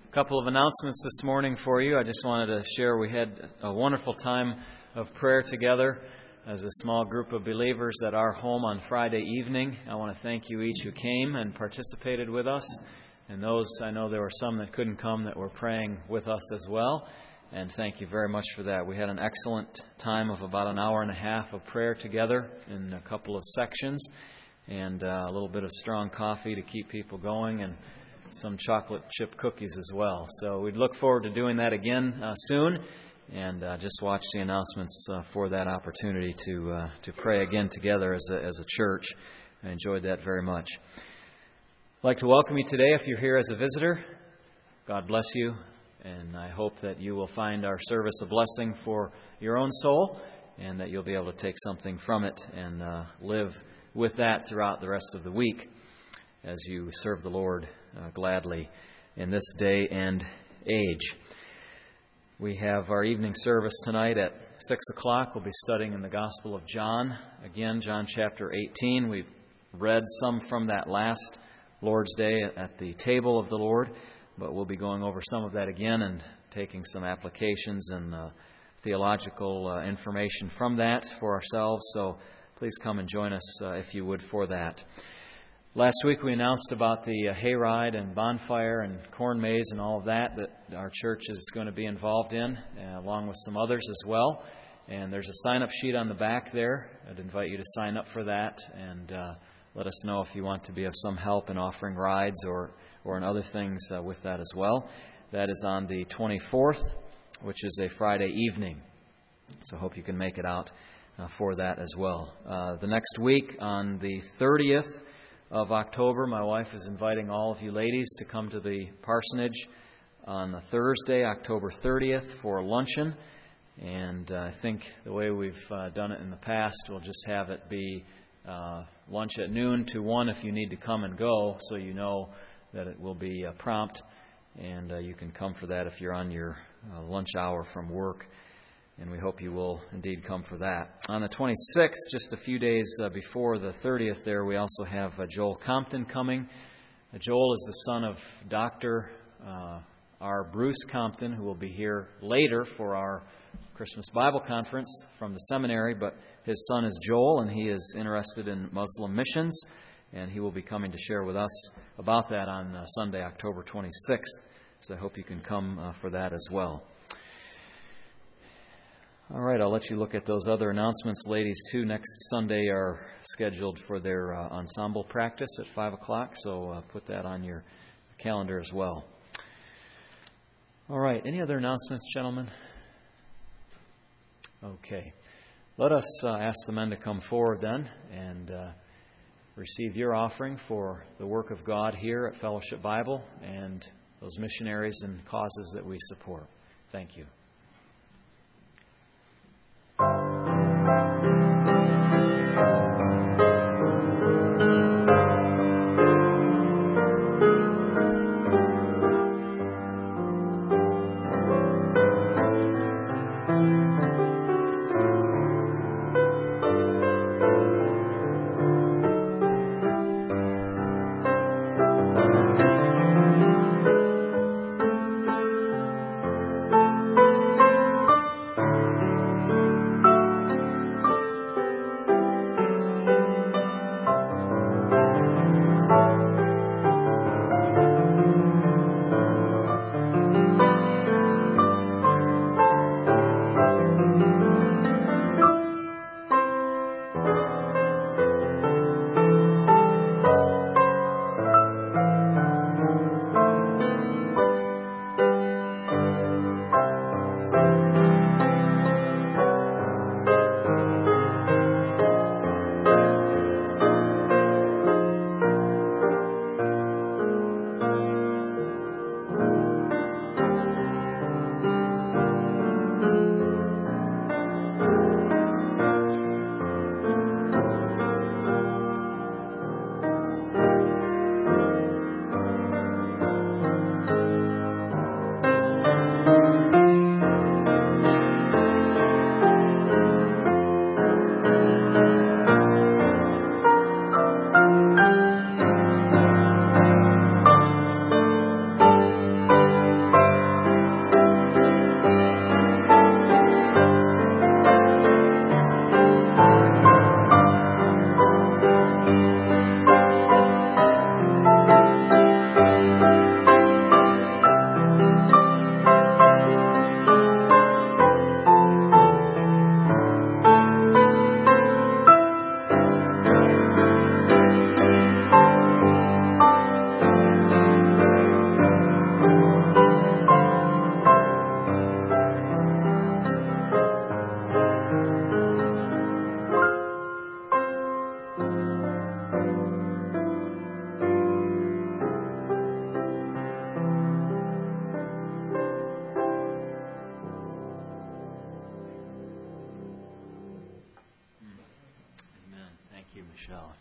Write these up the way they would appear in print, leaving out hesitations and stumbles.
couple of announcements this morning for you. I just wanted to share we had a wonderful time of prayer together as a small group of believers at our home on Friday evening. I want to thank you each who came and participated with us. And those, I know there were some that couldn't come that were praying with us as well. And thank you very much for that. We had an excellent time of about an hour and a half of prayer together in a couple of sections. And a little bit of strong coffee to keep people going, and some chocolate chip cookies as well. So we'd look forward to doing that again soon, and just watch the announcements for that opportunity to pray again together as a church. I enjoyed that very much. I'd like to welcome you today if you're here as a visitor. God bless you, and I hope that you will find our service a blessing for your own soul, and that you'll be able to take something from it and live with that throughout the rest of the week as you serve the Lord gladly in this day and age. We have our evening service tonight at 6 o'clock. We'll be studying in the Gospel of John. Again, John chapter 18. We've read some from that last Lord's Day at the table of the Lord, but we'll be going over some of that again and taking some applications and theological information from that for ourselves. So please come and join us if you would for that. Last week we announced about the hayride and bonfire and corn maze and all of that our church is going to be involved in, along with some others as well. And there's a sign-up sheet on the back there. I'd invite you to sign up for that and let us know if you want to be of some help in offering rides or in other things with that as well. That is on the 24th, which is a Friday evening. So I hope you can make it out for that as well. The next week, on the 30th of October, my wife is inviting all of you ladies to come to the parsonage on the Thursday, October 30th, for luncheon. And I think the way we've done it in the past, we'll just have it be lunch at noon to 1 if you need to come and go, so you know that it will be prompt, and you can come for that if you're on your lunch hour from work. And we hope you will indeed come for that. On the 26th, just a few days before the 30th there, we also have Joel Compton coming. Joel is the son of Dr. R. Bruce Compton, who will be here later for our Christmas Bible Conference from the seminary. But his son is Joel, and he is interested in Muslim missions. And he will be coming to share with us about that on Sunday, October 26th. So I hope you can come for that as well. All right, I'll let you look at those other announcements. Ladies, too, next Sunday are scheduled for their ensemble practice at 5 o'clock, so put that on your calendar as well. All right, any other announcements, gentlemen? Okay. Let us ask the men to come forward then and receive your offering for the work of God here at Fellowship Bible and those missionaries and causes that we support. Thank you.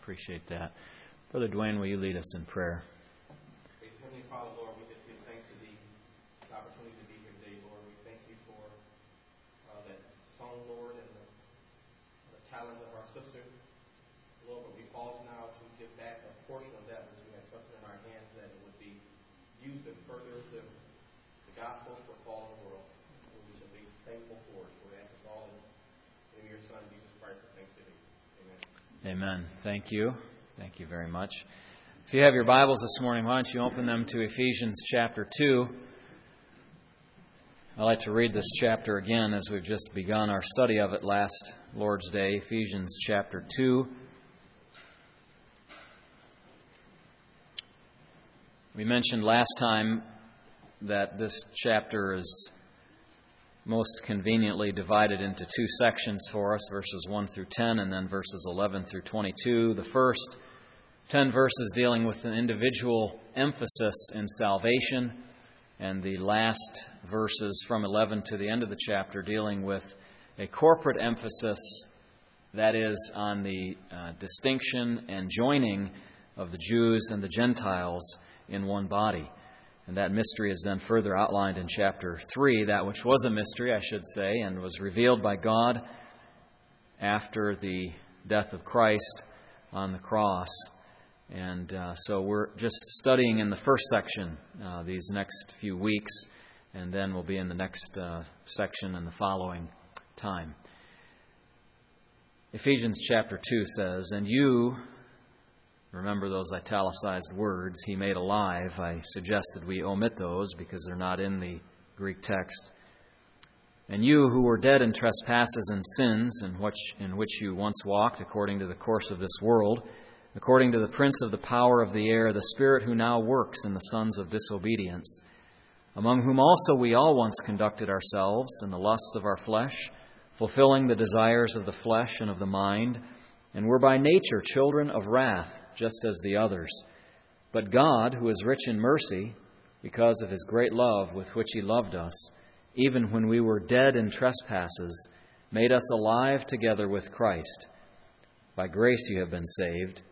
appreciate that. Brother Dwayne, will you lead us in prayer? Heavenly Father, Lord, we just give thanks to Thee, the opportunity to be here today, Lord. We thank You for that song, Lord, and the talent of our sister. Lord, but we pause now to give back a portion of that which we have trusted in our hands, that it would be used in further the gospel for fallen world. And we shall be thankful for it. We ask it all in Your Son, Jesus Christ, for thanksgiving. Amen. Amen. Thank you. Thank you very much. If you have your Bibles this morning, why don't you open them to Ephesians chapter 2. I'd like to read this chapter again as we've just begun our study of it last Lord's Day. Ephesians chapter 2. We mentioned last time that this chapter is most conveniently divided into two sections for us, verses 1 through 10 and then verses 11 through 22. The first 10 verses dealing with an individual emphasis in salvation, and the last verses from 11 to the end of the chapter dealing with a corporate emphasis, that is, on the distinction and joining of the Jews and the Gentiles in one body. And that mystery is then further outlined in chapter 3, that which was a mystery, I should say, and was revealed by God after the death of Christ on the cross. And so we're just studying in the first section these next few weeks, and then we'll be in the next section in the following time. Ephesians chapter 2 says, "And you," remember those italicized words, "He made alive." I suggested we omit those because they're not in the Greek text. "And you who were dead in trespasses and sins, in which you once walked according to the course of this world, according to the prince of the power of the air, the spirit who now works in the sons of disobedience, among whom also we all once conducted ourselves in the lusts of our flesh, fulfilling the desires of the flesh and of the mind, and were by nature children of wrath, just as the others. But God, who is rich in mercy, because of His great love with which He loved us, even when we were dead in trespasses, made us alive together with Christ. By grace you have been saved.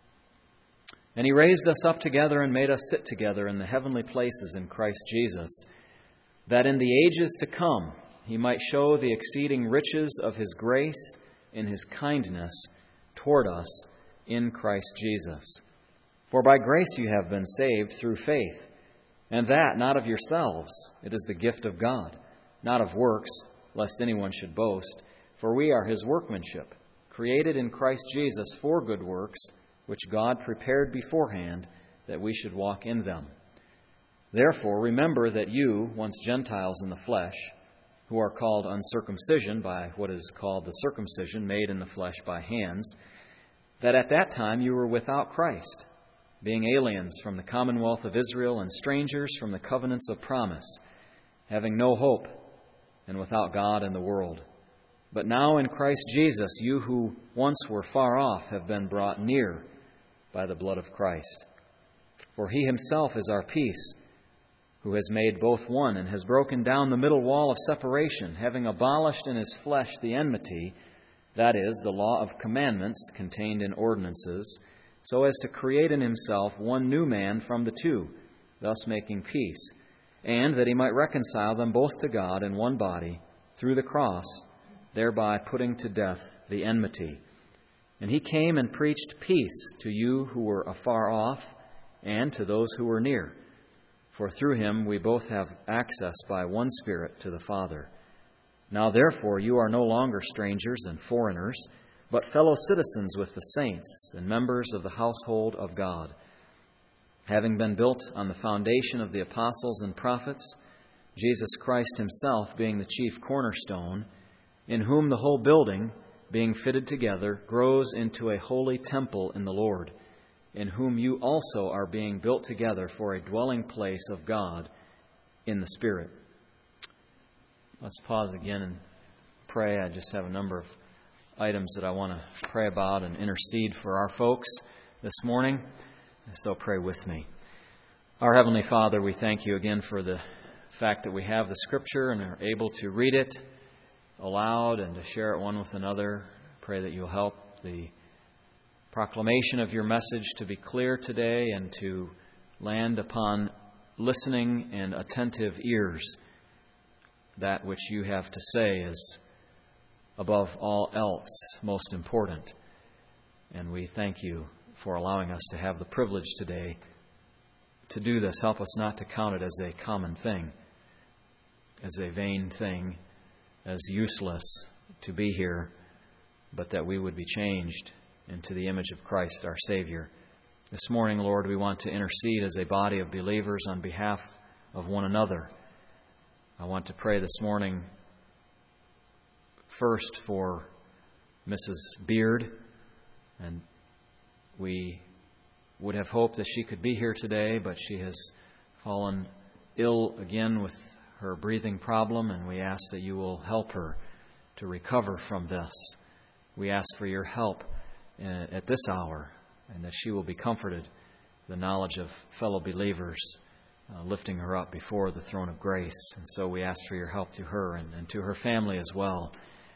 And He raised us up together and made us sit together in the heavenly places in Christ Jesus, that in the ages to come He might show the exceeding riches of His grace in His kindness toward us in Christ Jesus. For by grace you have been saved through faith, and that not of yourselves. It is the gift of God, not of works, lest anyone should boast. For we are His workmanship, created in Christ Jesus for good works, which God prepared beforehand that we should walk in them. Therefore, remember that you, once Gentiles in the flesh, who are called uncircumcision by what is called the circumcision made in the flesh by hands, that at that time you were without Christ, being aliens from the commonwealth of Israel and strangers from the covenants of promise, having no hope and without God in the world. But now in Christ Jesus, you who once were far off have been brought near by the blood of Christ. For He Himself is our peace, who has made both one and has broken down the middle wall of separation, having abolished in His flesh the enmity, that is, the law of commandments contained in ordinances, so as to create in Himself one new man from the two, thus making peace, and that He might reconcile them both to God in one body through the cross, thereby putting to death the enmity. And He came and preached peace to you who were afar off and to those who were near. For through Him we both have access by one Spirit to the Father. Now therefore you are no longer strangers and foreigners, but fellow citizens with the saints and members of the household of God, having been built on the foundation of the apostles and prophets, Jesus Christ Himself being the chief cornerstone, in whom the whole building, being fitted together, grows into a holy temple in the Lord, in whom you also are being built together for a dwelling place of God in the Spirit. Let's pause again and pray. I just have a number of items that I want to pray about and intercede for our folks this morning, so pray with me. Our Heavenly Father, we thank You again for the fact that we have the Scripture and are able to read it aloud and to share it one with another. Pray that You'll help the proclamation of your message to be clear today and to land upon listening and attentive ears. That which you have to say is above all else most important. And we thank you for allowing us to have the privilege today to do this. Help us not to count it as a common thing, as a vain thing, as useless to be here, but that we would be changed into the image of Christ our Savior. This morning, Lord, we want to intercede as a body of believers on behalf of one another. I want to pray this morning first for Mrs. Beard, and we would have hoped that she could be here today, but she has fallen ill again with her breathing problem, and we ask that you will help her to recover from this. We ask for your help at this hour, and that she will be comforted, the knowledge of fellow believers lifting her up before the throne of grace. And so we ask for your help to her and to her family as well.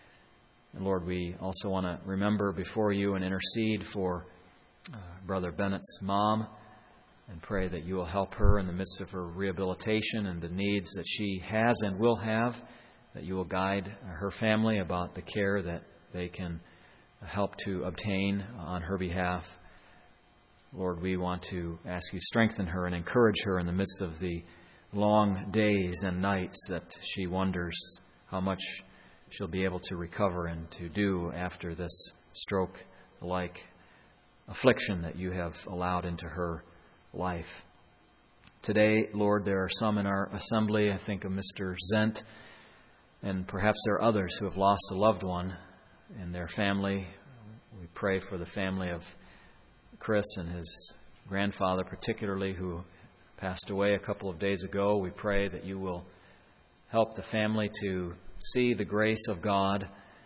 And Lord, we also want to remember before you and intercede for Brother Bennett's mom, and pray that you will help her in the midst of her rehabilitation and the needs that she has and will have, that you will guide her family about the care that they can help to obtain on her behalf. Lord, we want to ask you to strengthen her and encourage her in the midst of the long days and nights that she wonders how much she'll be able to recover and to do after this stroke-like affliction that you have allowed into her life. Today, Lord, there are some in our assembly, I think of Mr. Zent, and perhaps there are others who have lost a loved one in their family. We pray for the family of Chris and his grandfather particularly, who passed away a couple of days ago. We pray that you will help the family to see the grace of God,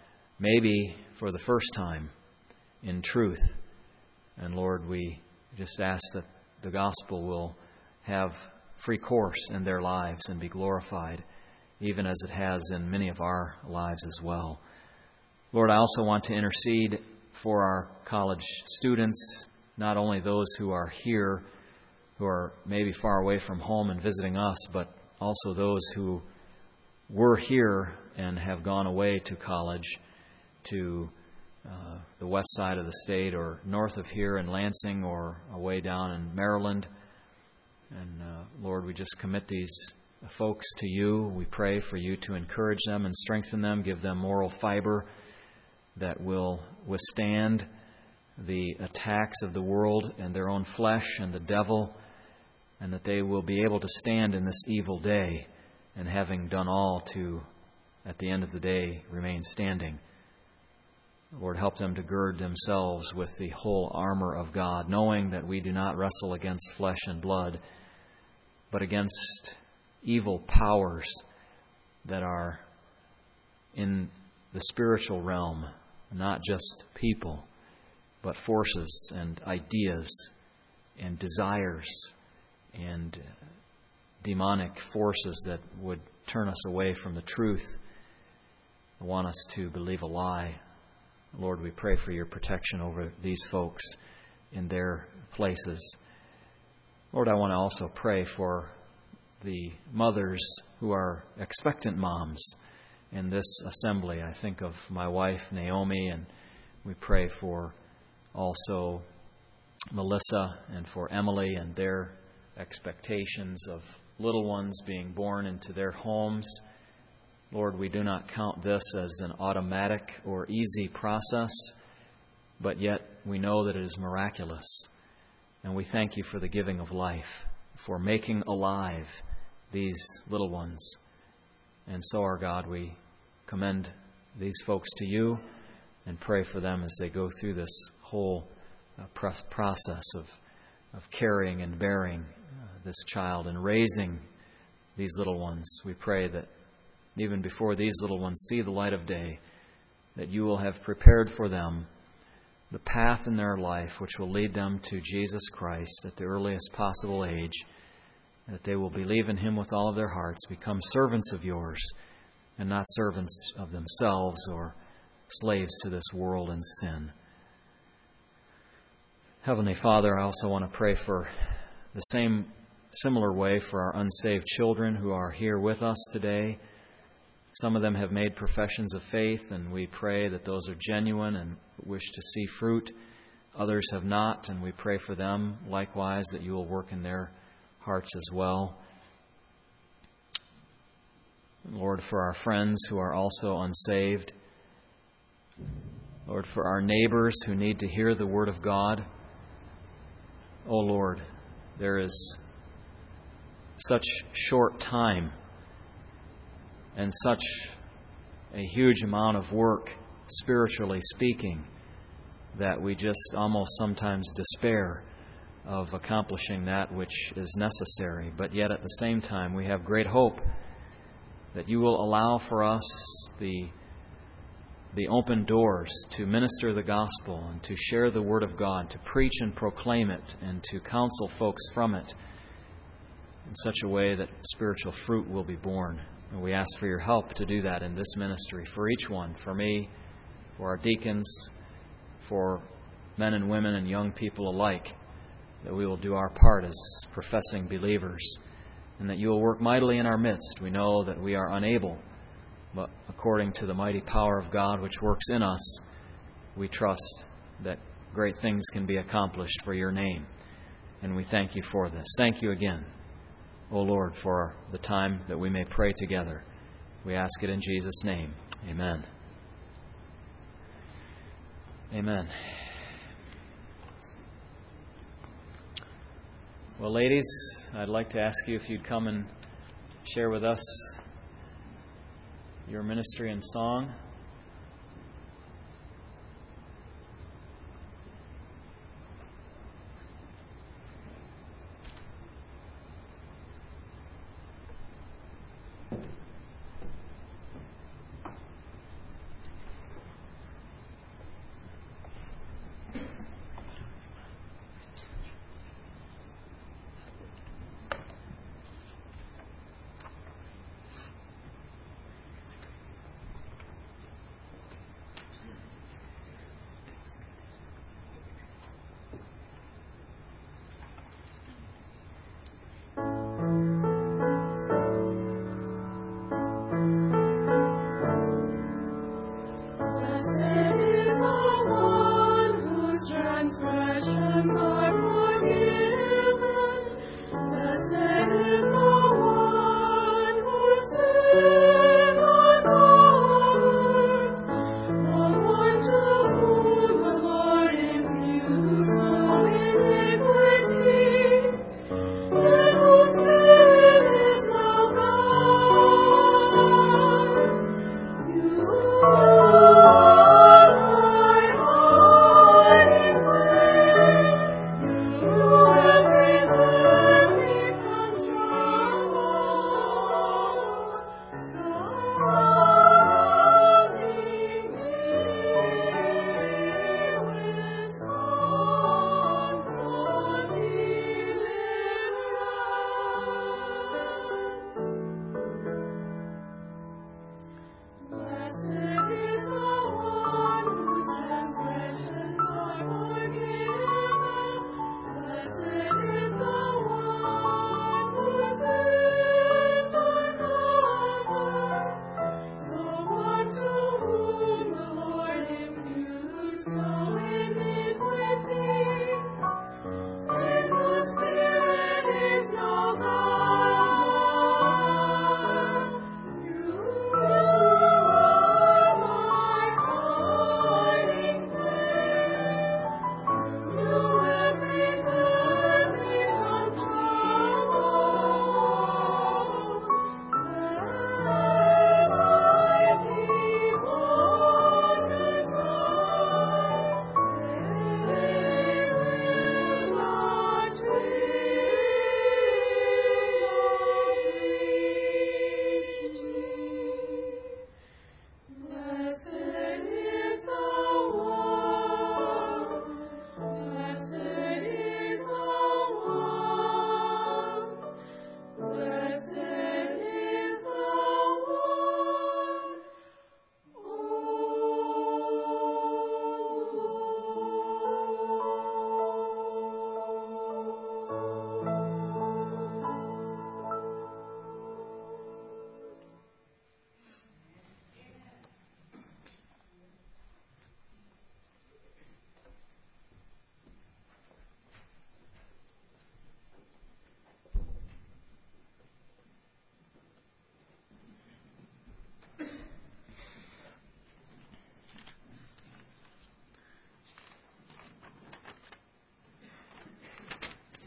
maybe for the first time, in truth. And Lord, we just ask that the gospel will have free course in their lives and be glorified, even as it has in many of our lives as well. Lord, I also want to intercede for our college students, not only those who are here, who are maybe far away from home and visiting us, but also those who were here and have gone away to college, to the west side of the state or north of here in Lansing or away down in Maryland. And Lord, we just commit these folks to you. We pray for you to encourage them and strengthen them, give them moral fiber that will withstand the attacks of the world and their own flesh and the devil, and that they will be able to stand in this evil day, and having done all to, at the end of the day, remain standing. Lord, help them to gird themselves with the whole armor of God, knowing that we do not wrestle against flesh and blood, but against evil powers that are in the spiritual realm, not just people, but forces and ideas and desires and demonic forces that would turn us away from the truth, want us to believe a lie. Lord, we pray for your protection over these folks in their places. Lord, I want to also pray for the mothers who are expectant moms in this assembly. I think of my wife, Naomi, and we pray for also Melissa and for Emily and their expectations of little ones being born into their homes. Lord, we do not count this as an automatic or easy process, but yet we know that it is miraculous. And we thank you for the giving of life, for making alive these little ones. And so, our God, we commend these folks to you and pray for them as they go through this whole process of carrying and bearing this child and raising these little ones. We pray that even before these little ones see the light of day, that you will have prepared for them the path in their life which will lead them to Jesus Christ at the earliest possible age, that they will believe in Him with all of their hearts, become servants of yours, and not servants of themselves or slaves to this world and sin. Heavenly Father, I also want to pray for the similar way for our unsaved children who are here with us today. Some of them have made professions of faith, and we pray that those are genuine and wish to see fruit. Others have not, and we pray for them likewise that you will work in their hearts as well. Lord, for our friends who are also unsaved. Lord, for our neighbors who need to hear the Word of God. Oh Lord, there is such short time and such a huge amount of work, spiritually speaking, that we just almost sometimes despair of accomplishing that which is necessary. But yet at the same time, we have great hope that you will allow for us the open doors to minister the gospel and to share the Word of God, to preach and proclaim it, and to counsel folks from it in such a way that spiritual fruit will be born. And we ask for your help to do that in this ministry, for each one, for me, for our deacons, for men and women and young people alike, that we will do our part as professing believers, and that you will work mightily in our midst. We know that we are unable, but according to the mighty power of God which works in us, we trust that great things can be accomplished for your name. And we thank you for this. Thank you again, O Lord, for the time that we may pray together. We ask it in Jesus' name. Amen. Amen. Well, ladies, I'd like to ask you if you'd come and share with us your ministry and song.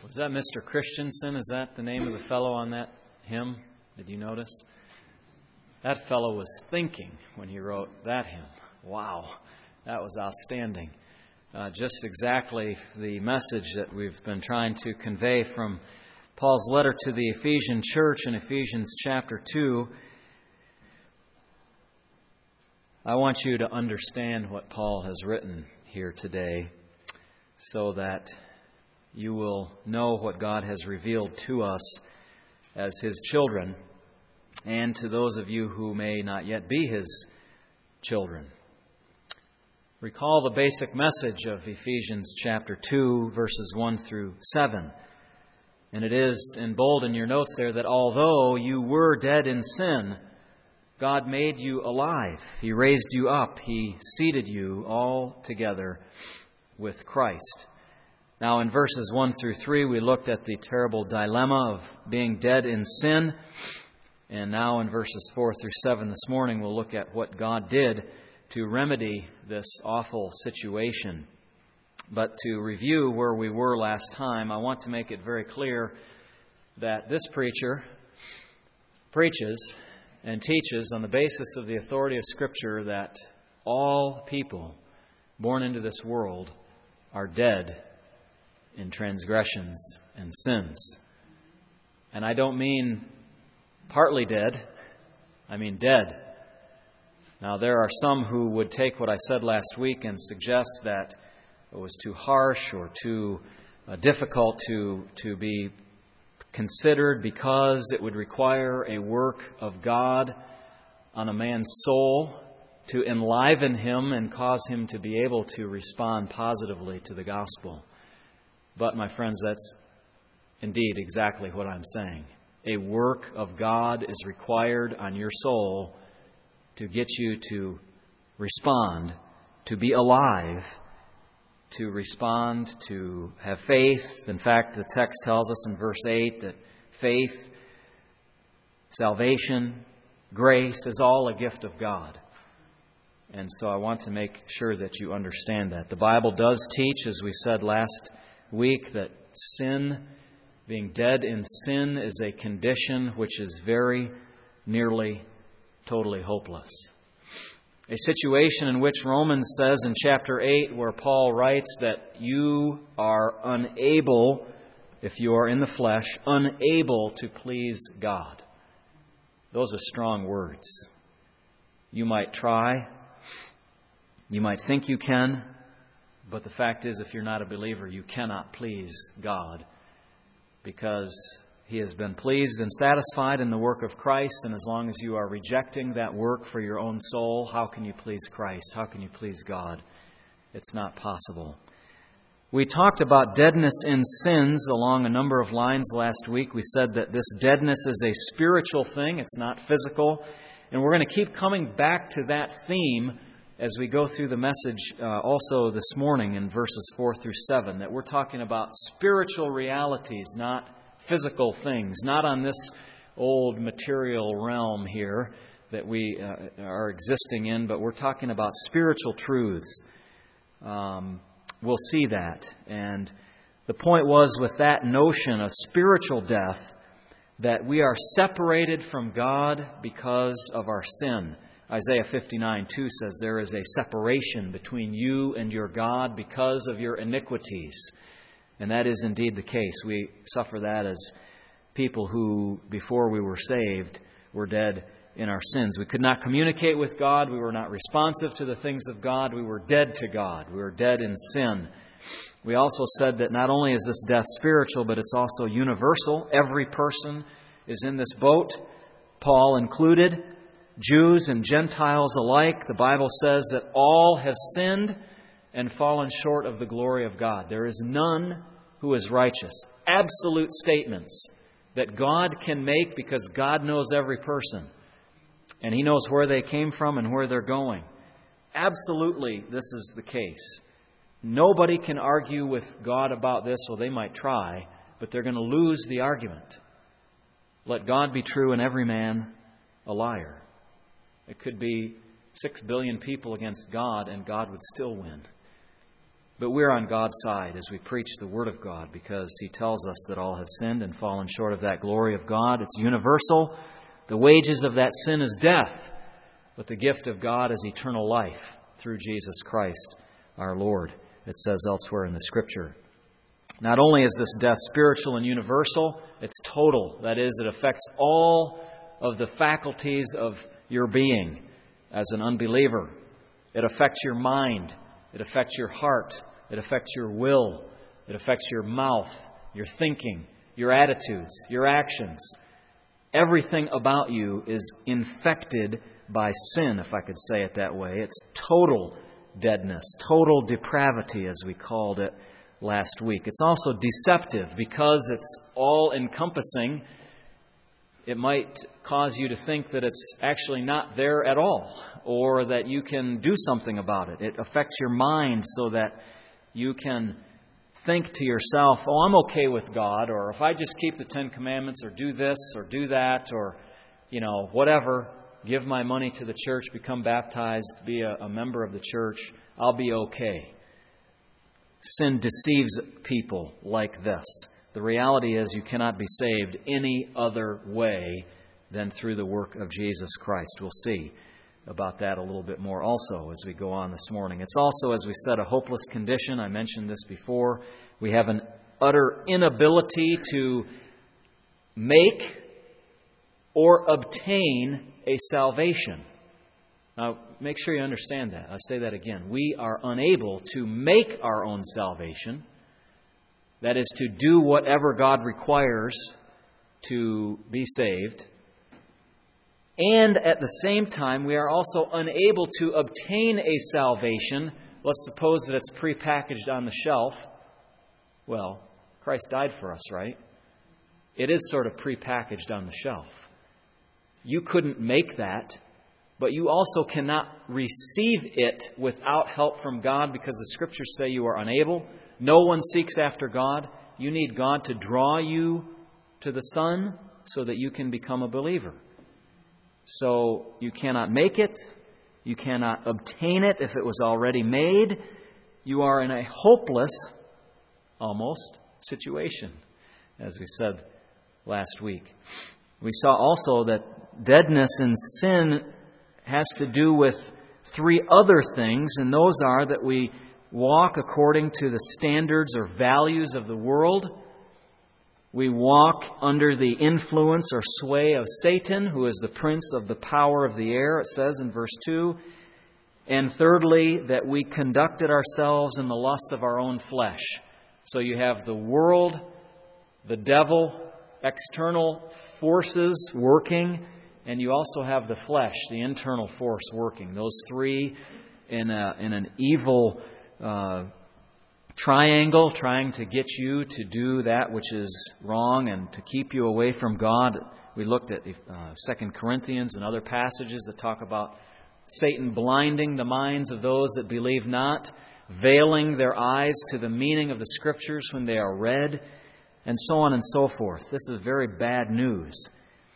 Was that Mr. Christensen? Is that the name of the fellow on that hymn? Did you notice? That fellow was thinking when he wrote that hymn. Wow, that was outstanding. Just exactly the message that we've been trying to convey from Paul's letter to the Ephesian church in Ephesians chapter 2. I want you to understand what Paul has written here today so that you will know what God has revealed to us as His children and to those of you who may not yet be His children. Recall the basic message of Ephesians chapter 2, verses 1 through 7. And it is in bold in your notes there that although you were dead in sin, God made you alive. He raised you up. He seated you all together with Christ. Now in verses 1 through 3, we looked at the terrible dilemma of being dead in sin. And now in verses 4 through 7 this morning, we'll look at what God did to remedy this awful situation. But to review where we were last time, I want to make it very clear that this preacher preaches and teaches on the basis of the authority of Scripture that all people born into this world are dead in transgressions and sins. And I don't mean partly dead, I mean dead. Now there are some who would take what I said last week and suggest that it was too harsh or too difficult to be considered because it would require a work of God on a man's soul to enliven him and cause him to be able to respond positively to the gospel. But, my friends, that's indeed exactly what I'm saying. A work of God is required on your soul to get you to respond, to be alive, to respond, to have faith. In fact, the text tells us in verse 8 that faith, salvation, grace is all a gift of God. And so I want to make sure that you understand that. The Bible does teach, as we said last week, that sin, being dead in sin, is a condition which is very nearly totally hopeless. A situation in which Romans says in chapter 8, where Paul writes that you are unable, if you are in the flesh, unable to please God. Those are strong words. You might try. You might think you can. But the fact is, if you're not a believer, you cannot please God because He has been pleased and satisfied in the work of Christ. And as long as you are rejecting that work for your own soul, how can you please Christ? How can you please God? It's not possible. We talked about deadness in sins along a number of lines last week. We said that this deadness is a spiritual thing. It's not physical. And we're going to keep coming back to that theme as we go through the message also this morning in verses 4 through 7, that we're talking about spiritual realities, not physical things, not on this old material realm here that we are existing in, but we're talking about spiritual truths. We'll see that. And the point was with that notion of spiritual death, that we are separated from God because of our sin. Isaiah 59:2 says there is a separation between you and your God because of your iniquities. And that is indeed the case. We suffer that as people who, before we were saved, were dead in our sins. We could not communicate with God. We were not responsive to the things of God. We were dead to God. We were dead in sin. We also said that not only is this death spiritual, but it's also universal. Every person is in this boat, Paul included, Jews and Gentiles alike. The Bible says that all have sinned and fallen short of the glory of God. There is none who is righteous. Absolute statements that God can make because God knows every person. And He knows where they came from and where they're going. Absolutely, this is the case. Nobody can argue with God about this. Well, they might try, but they're going to lose the argument. Let God be true and every man a liar. It could be 6 billion people against God and God would still win. But we're on God's side as we preach the Word of God, because He tells us that all have sinned and fallen short of that glory of God. It's universal. The wages of that sin is death, but the gift of God is eternal life through Jesus Christ our Lord, it says elsewhere in the Scripture. Not only is this death spiritual and universal, it's total. That is, it affects all of the faculties of your being as an unbeliever. It affects your mind. It affects your heart. It affects your will. It affects your mouth, your thinking, your attitudes, your actions. Everything about you is infected by sin, if I could say it that way. It's total deadness, total depravity, as we called it last week. It's also deceptive because it's all-encompassing. It might cause you to think that it's actually not there at all, or that you can do something about it. It affects your mind so that you can think to yourself, oh, I'm okay with God, or if I just keep the Ten Commandments, or do this, or do that, or, whatever, give my money to the church, become baptized, be a member of the church, I'll be okay. Sin deceives people like this. The reality is you cannot be saved any other way than through the work of Jesus Christ. We'll see about that a little bit more also as we go on this morning. It's also, as we said, a hopeless condition. I mentioned this before. We have an utter inability to make or obtain a salvation. Now, make sure you understand that. I'll say that again. We are unable to make our own salvation. That is, to do whatever God requires to be saved. And at the same time, we are also unable to obtain a salvation. Let's suppose that it's prepackaged on the shelf. Well, Christ died for us, right? It is sort of prepackaged on the shelf. You couldn't make that, but you also cannot receive it without help from God, because the Scriptures say you are unable. No one seeks after God. You need God to draw you to the Son so that you can become a believer. So you cannot make it. You cannot obtain it if it was already made. You are in a hopeless, almost, situation, as we said last week. We saw also that deadness in sin has to do with three other things, and those are that we walk according to the standards or values of the world. We walk under the influence or sway of Satan, who is the prince of the power of the air, it says in verse 2. And thirdly, that we conducted ourselves in the lusts of our own flesh. So you have the world, the devil, external forces working, and you also have the flesh, the internal force working. Those three in an evil triangle, trying to get you to do that which is wrong and to keep you away from God. We looked at 2 Corinthians and other passages that talk about Satan blinding the minds of those that believe not, veiling their eyes to the meaning of the Scriptures when they are read, and so on and so forth. This is very bad news.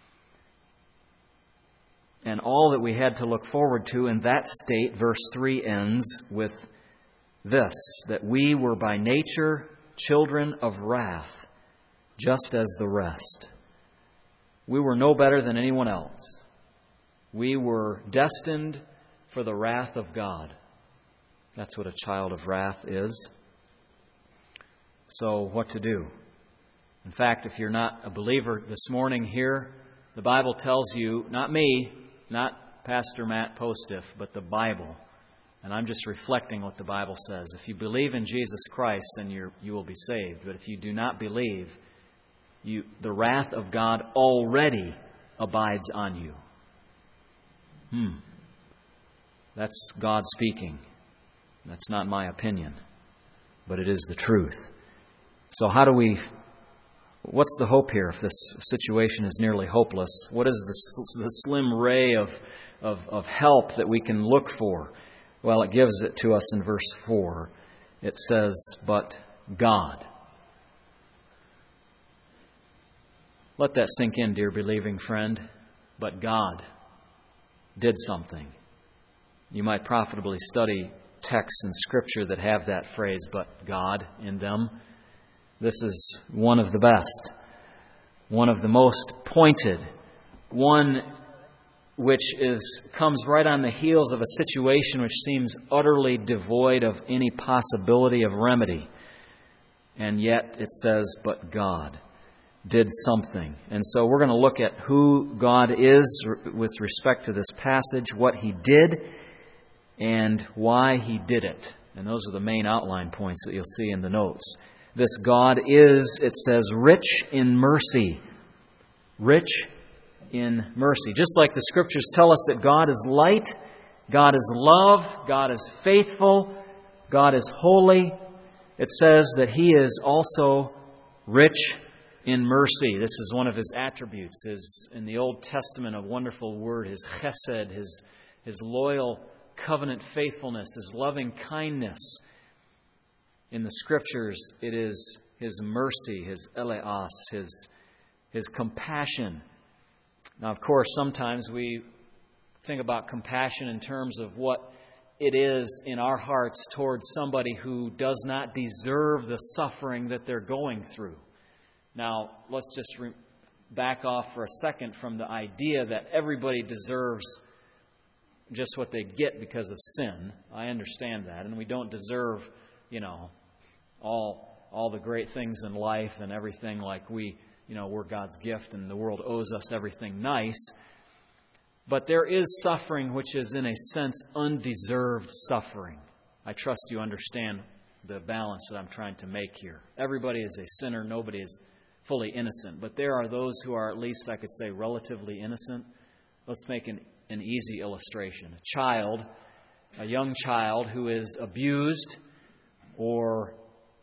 And all that we had to look forward to in that state, verse 3 ends with this, that we were by nature children of wrath, just as the rest. We were no better than anyone else. We were destined for the wrath of God. That's what a child of wrath is. So what to do? In fact, if you're not a believer this morning here, the Bible tells you, not me, not Pastor Matt Postiff, but the Bible. And I'm just reflecting what the Bible says. If you believe in Jesus Christ, then you will be saved. But if you do not believe, the wrath of God already abides on you. That's God speaking. That's not my opinion, but it is the truth. So what's the hope here if this situation is nearly hopeless? What is the slim ray of help that we can look for? Well, it gives it to us in verse 4. It says, but God. Let that sink in, dear believing friend. But God did something. You might profitably study texts in Scripture that have that phrase, "but God," in them. This is one of the best, one of the most pointed, one which comes right on the heels of a situation which seems utterly devoid of any possibility of remedy. And yet it says, "but God did something." And so we're going to look at who God is with respect to this passage, what He did, and why He did it. And those are the main outline points that you'll see in the notes. This God is, it says, rich in mercy. Rich in mercy. Just like the Scriptures tell us that God is light, God is love, God is faithful, God is holy, it says that He is also rich in mercy. This is one of His attributes. In the Old Testament, a wonderful word, His chesed, His loyal covenant faithfulness, His loving kindness. In the Scriptures, it is His mercy, His eleos, His compassion. Now, of course, sometimes we think about compassion in terms of what it is in our hearts towards somebody who does not deserve the suffering that they're going through. Now, let's just back off for a second from the idea that everybody deserves just what they get because of sin. I understand that. And we don't deserve, all the great things in life and everything like we're God's gift and the world owes us everything nice. But there is suffering which is, in a sense, undeserved suffering. I trust you understand the balance that I'm trying to make here. Everybody is a sinner. Nobody is fully innocent. But there are those who are, at least I could say, relatively innocent. Let's make an easy illustration. A young child who is abused or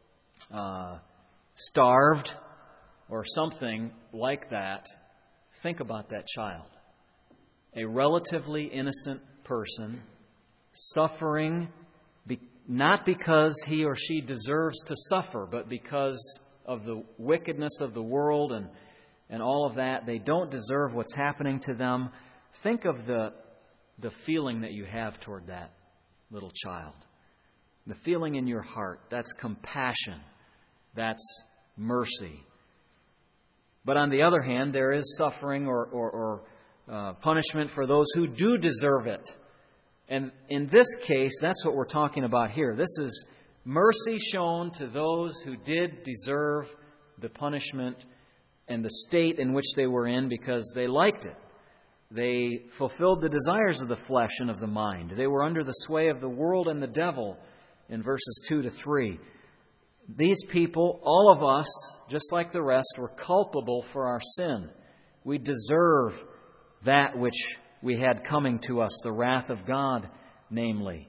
starved or something like that. Think about that child. A relatively innocent person suffering not because he or she deserves to suffer, but because of the wickedness of the world and all of that. They don't deserve what's happening to them. Think of the feeling that you have toward that little child. The feeling in your heart, that's compassion. That's mercy. But on the other hand, there is suffering or punishment for those who do deserve it. And in this case, that's what we're talking about here. This is mercy shown to those who did deserve the punishment and the state in which they were in because they liked it. They fulfilled the desires of the flesh and of the mind. They were under the sway of the world and the devil in verses 2 to 3. These people, all of us, just like the rest, were culpable for our sin. We deserve that which we had coming to us, the wrath of God, namely.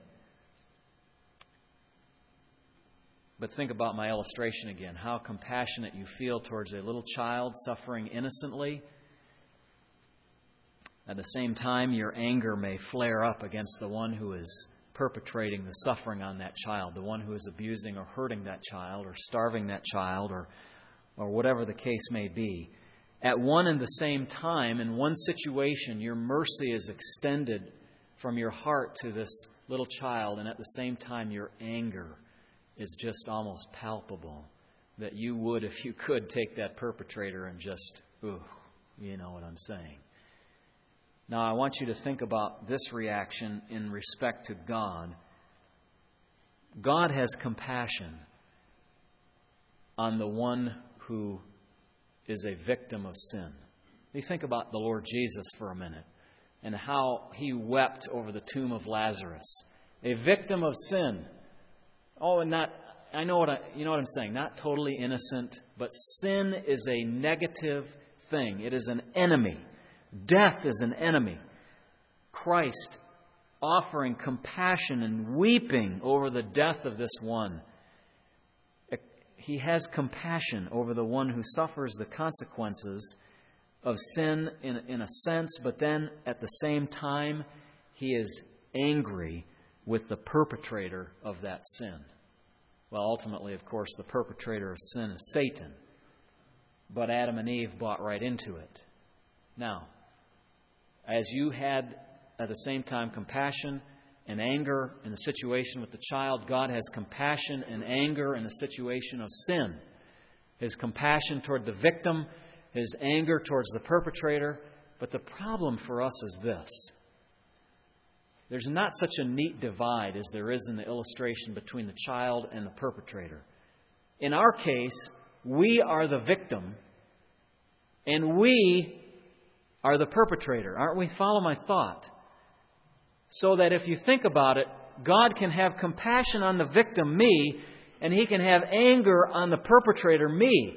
But think about my illustration again, how compassionate you feel towards a little child suffering innocently. At the same time, your anger may flare up against the one who is perpetrating the suffering on that child, the one who is abusing or hurting that child or starving that child or whatever the case may be. At one and the same time, in one situation, your mercy is extended from your heart to this little child, and at the same time, your anger is just almost palpable. That you would, if you could, take that perpetrator and just, you know what I'm saying. Now, I want you to think about this reaction in respect to God. God has compassion on the one who is a victim of sin. You think about the Lord Jesus for a minute and how He wept over the tomb of Lazarus, a victim of sin. You know what I'm saying, not totally innocent, but sin is a negative thing. It is an enemy. Death is an enemy. Christ offering compassion and weeping over the death of this one. He has compassion over the one who suffers the consequences of sin in a sense, but then at the same time, He is angry with the perpetrator of that sin. Well, ultimately, of course, the perpetrator of sin is Satan. But Adam and Eve bought right into it. Now, as you had at the same time compassion and anger in the situation with the child. God has compassion and anger in the situation of sin. His compassion toward the victim, His anger towards the perpetrator. But the problem for us is this. There's not such a neat divide as there is in the illustration between the child and the perpetrator. In our case, we are the victim and we are the perpetrator. Aren't we? Follow my thought. So that if you think about it, God can have compassion on the victim, me, and He can have anger on the perpetrator, me.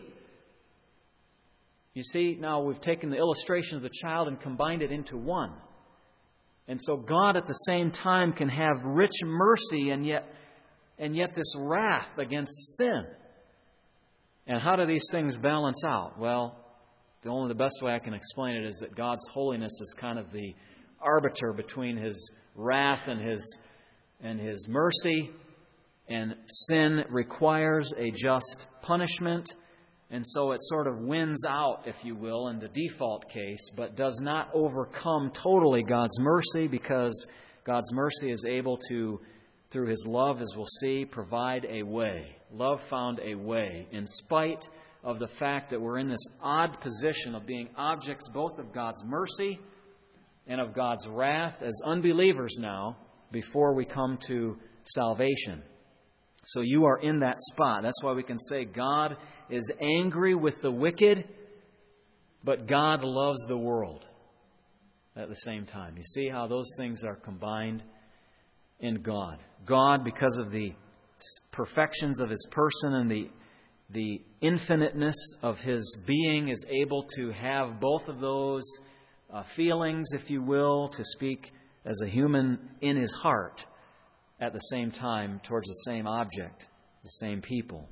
You see, now we've taken the illustration of the child and combined it into one. And so God at the same time can have rich mercy and yet this wrath against sin. And how do these things balance out? Well, the best way I can explain it is that God's holiness is kind of the arbiter between His wrath and His mercy. And sin requires a just punishment. And so it sort of wins out, if you will, in the default case, but does not overcome totally God's mercy, because God's mercy is able to, through His love, as we'll see, provide a way. Love found a way, in spite of the fact that we're in this odd position of being objects both of God's mercy and of God's wrath as unbelievers now, before we come to salvation. So you are in that spot. That's why we can say God is angry with the wicked, but God loves the world at the same time. You see how those things are combined in God. God, because of the perfections of His person and the infiniteness of His being, is able to have both of those feelings, if you will, to speak as a human in His heart at the same time towards the same object, the same people.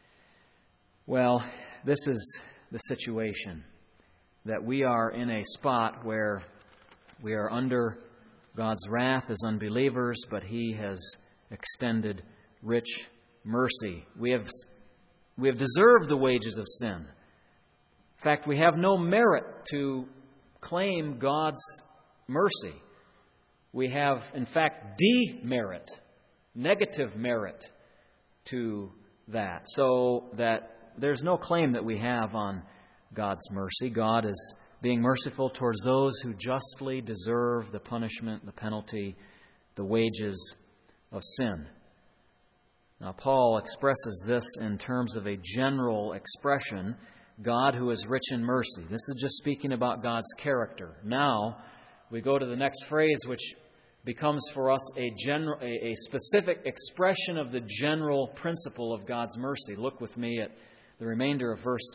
Well, this is the situation, that we are in a spot where we are under God's wrath as unbelievers, but He has extended rich mercy. We have deserved the wages of sin. In fact, we have no merit to claim God's mercy. We have, in fact, demerit, negative merit to that, so that there's no claim that we have on God's mercy. God is being merciful towards those who justly deserve the punishment, the penalty, the wages of sin. Now, Paul expresses this in terms of a general expression, God who is rich in mercy. This is just speaking about God's character. Now, we go to the next phrase, which becomes for us a specific expression of the general principle of God's mercy. Look with me at the remainder of verse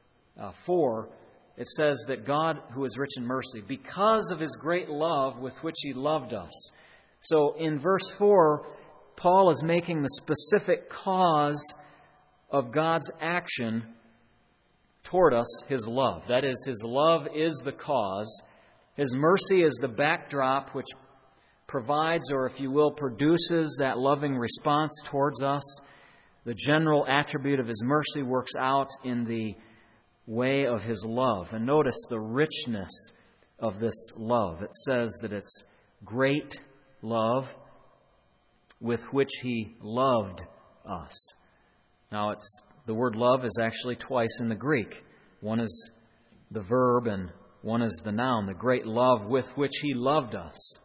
4. It says that God, who is rich in mercy, because of His great love with which He loved us. So in verse 4, Paul is making the specific cause of God's action toward us His love. That is, His love is the cause. His mercy is the backdrop which provides, or if you will, produces that loving response towards us. The general attribute of His mercy works out in the way of His love. And notice the richness of this love. It says that it's great love with which He loved us. Now, the word love is actually twice in the Greek. One is the verb and one is the noun. The great love with which He loved us.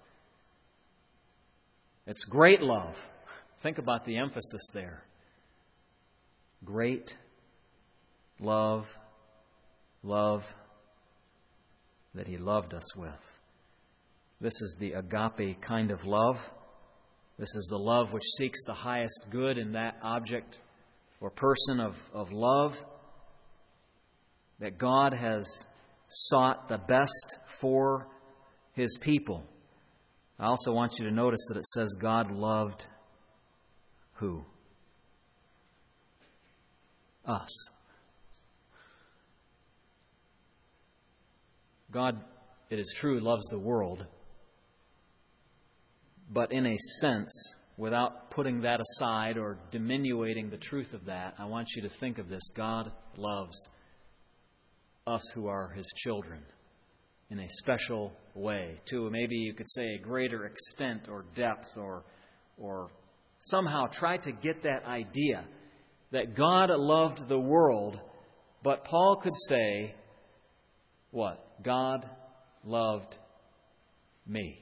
It's great love. Think about the emphasis there. Great love that He loved us with. This is the agape kind of love. This is the love which seeks the highest good in that object or person of love. That God has sought the best for His people. I also want you to notice that it says God loved who? Us. God, it is true, loves the world. But in a sense, without putting that aside or diminuting the truth of that, I want you to think of this. God loves us who are His children. in a special way, to maybe you could say a greater extent or depth, or somehow try to get that idea that God loved the world, but Paul could say, what? God loved me.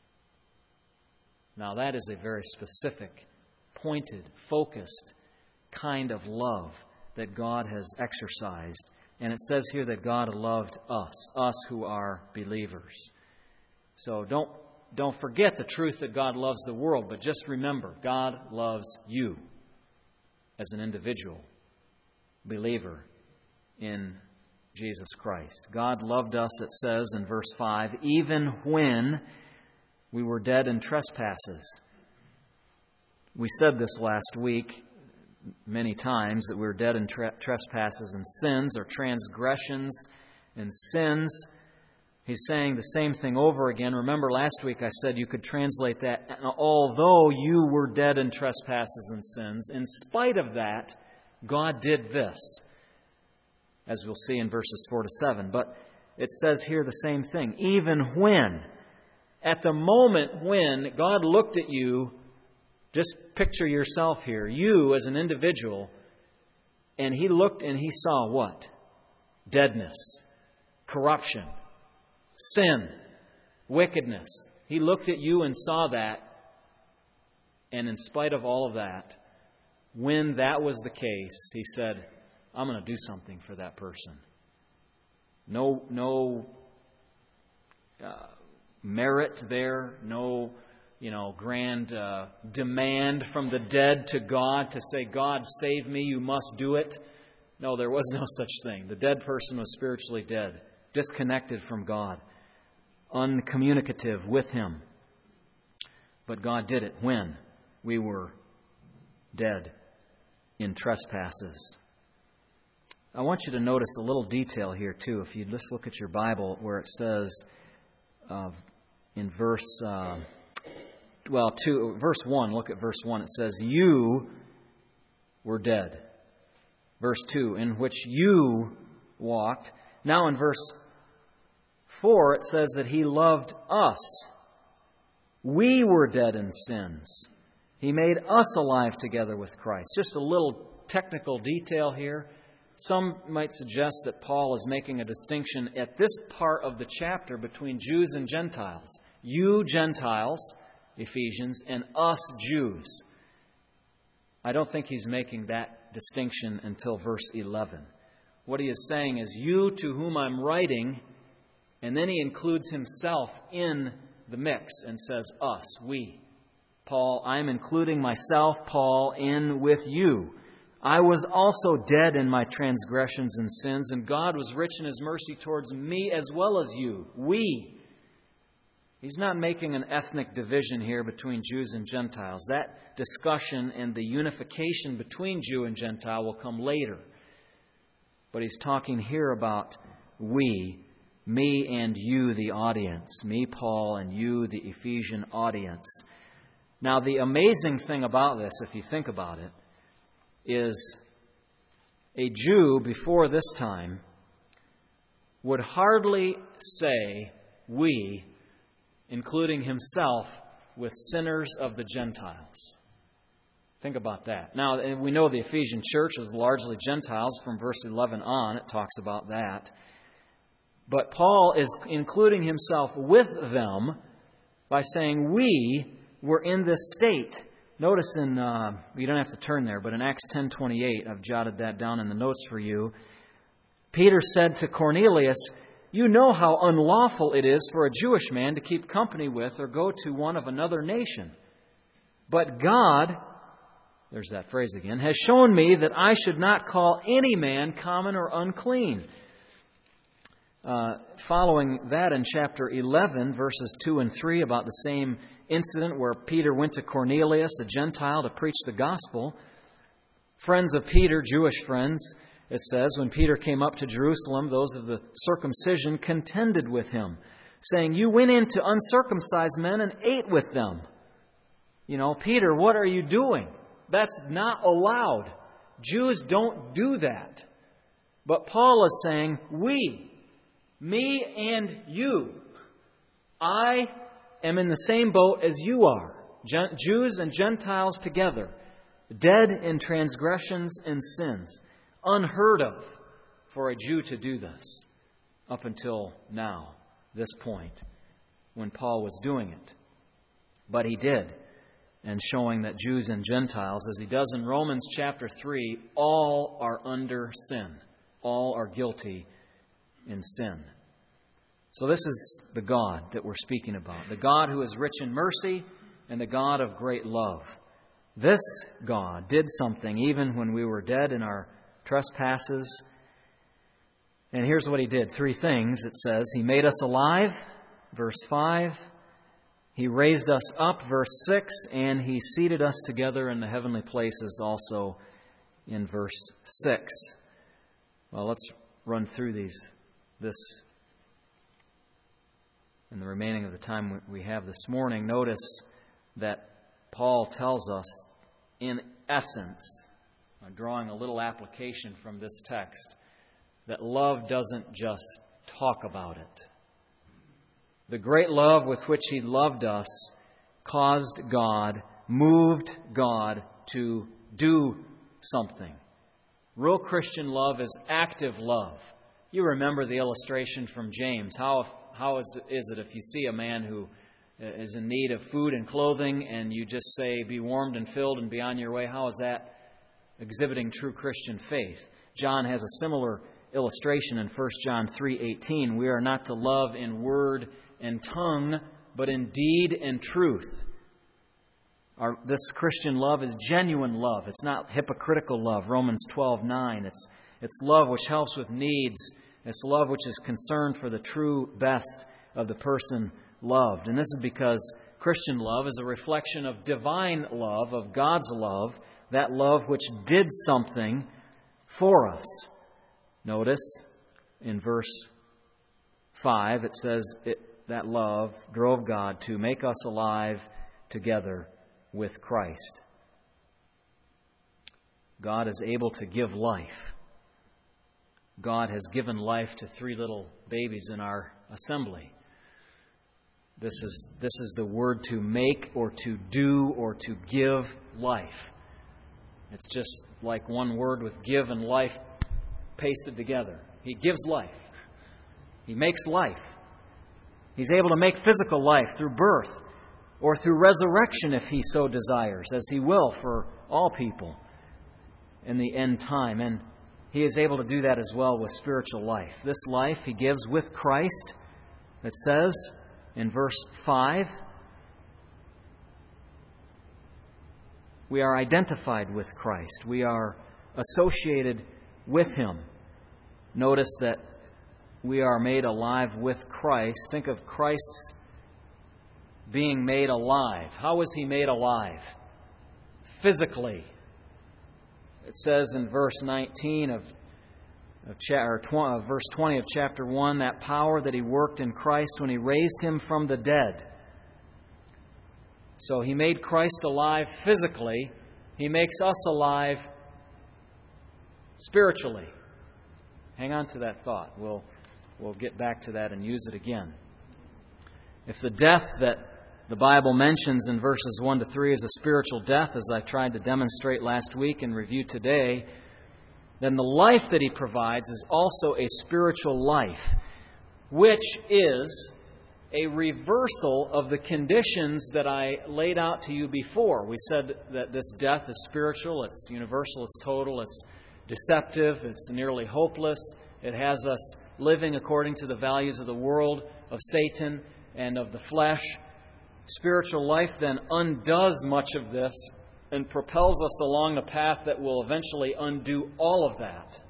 Now that is a very specific, pointed, focused kind of love that God has exercised. And it says here that God loved us who are believers. So don't forget the truth that God loves the world, but just remember, God loves you as an individual believer in Jesus Christ. God loved us, it says in verse 5, even when we were dead in trespasses. We said this last week many times, that we were dead in trespasses and sins, or transgressions and sins. He's saying the same thing over again. Remember last week I said you could translate that, although you were dead in trespasses and sins, in spite of that, God did this, as we'll see in verses 4 to 7. But it says here the same thing. Even when, at the moment when God looked at you, just picture yourself here, you as an individual, and He looked and He saw what? Deadness, corruption, sin, wickedness. He looked at you and saw that, and in spite of all of that, when that was the case, He said, I'm going to do something for that person. No merit there, no grand demand from the dead to God to say, God, save me, you must do it. No, there was no such thing. The dead person was spiritually dead, disconnected from God, uncommunicative with Him. But God did it when we were dead in trespasses. I want you to notice a little detail here too. If you just look at your Bible where it says in verse 1, look at verse 1. It says, you were dead. Verse 2, in which you walked. Now in verse 4, it says that He loved us. We were dead in sins. He made us alive together with Christ. Just a little technical detail here. Some might suggest that Paul is making a distinction at this part of the chapter between Jews and Gentiles. You Gentiles, Ephesians, and us Jews. I don't think he's making that distinction until verse 11. What he is saying is, you to whom I'm writing, and then he includes himself in the mix and says, us, we. Paul, I'm including myself, Paul, in with you. I was also dead in my transgressions and sins, and God was rich in His mercy towards me as well as you. We. He's not making an ethnic division here between Jews and Gentiles. That discussion and the unification between Jew and Gentile will come later. But he's talking here about we, me and you, the audience. Me, Paul, and you, the Ephesian audience. Now, the amazing thing about this, if you think about it, is a Jew before this time would hardly say we, including himself, with sinners of the Gentiles. Think about that. Now, we know the Ephesian church was largely Gentiles. From verse 11 on, it talks about that. But Paul is including himself with them by saying we were in this state. Notice in, you don't have to turn there, but in Acts 10:28, I've jotted that down in the notes for you. Peter said to Cornelius, you know how unlawful it is for a Jewish man to keep company with or go to one of another nation. But God, there's that phrase again, has shown me that I should not call any man common or unclean. Following that in chapter 11, verses 2 and 3, about the same incident where Peter went to Cornelius, a Gentile, to preach the gospel. Friends of Peter, Jewish friends, it says, when Peter came up to Jerusalem, those of the circumcision contended with him, saying, you went in to uncircumcised men and ate with them. Peter, what are you doing? That's not allowed. Jews don't do that. But Paul is saying, we. Me and you. I am in the same boat as you are. Jews and Gentiles together. Dead in transgressions and sins. Unheard of for a Jew to do this up until now, this point, when Paul was doing it. But he did, and showing that Jews and Gentiles, as he does in Romans chapter 3, all are under sin. All are guilty in sin. So this is the God that we're speaking about. The God who is rich in mercy and the God of great love. This God did something even when we were dead in our trespasses. And here's what He did. 3 things, it says. He made us alive, verse 5. He raised us up, verse 6. And He seated us together in the heavenly places, also in verse 6. Well, let's run through this in the remaining of the time we have this morning. Notice that Paul tells us, in essence, drawing a little application from this text, that love doesn't just talk about it. The great love with which He loved us caused God, moved God to do something. Real Christian love is active love. You remember the illustration from James. How is it if you see a man who is in need of food and clothing and you just say, be warmed and filled and be on your way? How is that exhibiting true Christian faith? John has a similar illustration in 1 John 3:18. We are not to love in word and tongue, but in deed and truth. This Christian love is genuine love. It's not hypocritical love. Romans 12:9. It's love which helps with needs. It's love which is concerned for the true best of the person loved. And this is because Christian love is a reflection of divine love, of God's love, that love which did something for us. Notice in verse 5, it says that love drove God to make us alive together with Christ. God is able to give life. God has given life to 3 little babies in our assembly. This is the word to make or to do or to give life. It's just like one word with give and life pasted together. He gives life. He makes life. He's able to make physical life through birth or through resurrection if He so desires, as He will for all people in the end time. And He is able to do that as well with spiritual life. This life He gives with Christ. It says in verse 5, we are identified with Christ. We are associated with Him. Notice that we are made alive with Christ. Think of Christ's being made alive. How was He made alive? Physically. It says in verse 19 verse 20 of chapter 1, that power that He worked in Christ when He raised Him from the dead. So He made Christ alive physically. He makes us alive spiritually. Hang on to that thought. We'll get back to that and use it again. If the death that the Bible mentions in verses 1 to 3 is a spiritual death, as I tried to demonstrate last week and review today, then the life that He provides is also a spiritual life, which is a reversal of the conditions that I laid out to you before. We said that this death is spiritual, it's universal, it's total, it's deceptive, it's nearly hopeless. It has us living according to the values of the world, of Satan, and of the flesh. Spiritual life then undoes much of this and propels us along the path that will eventually undo all of that.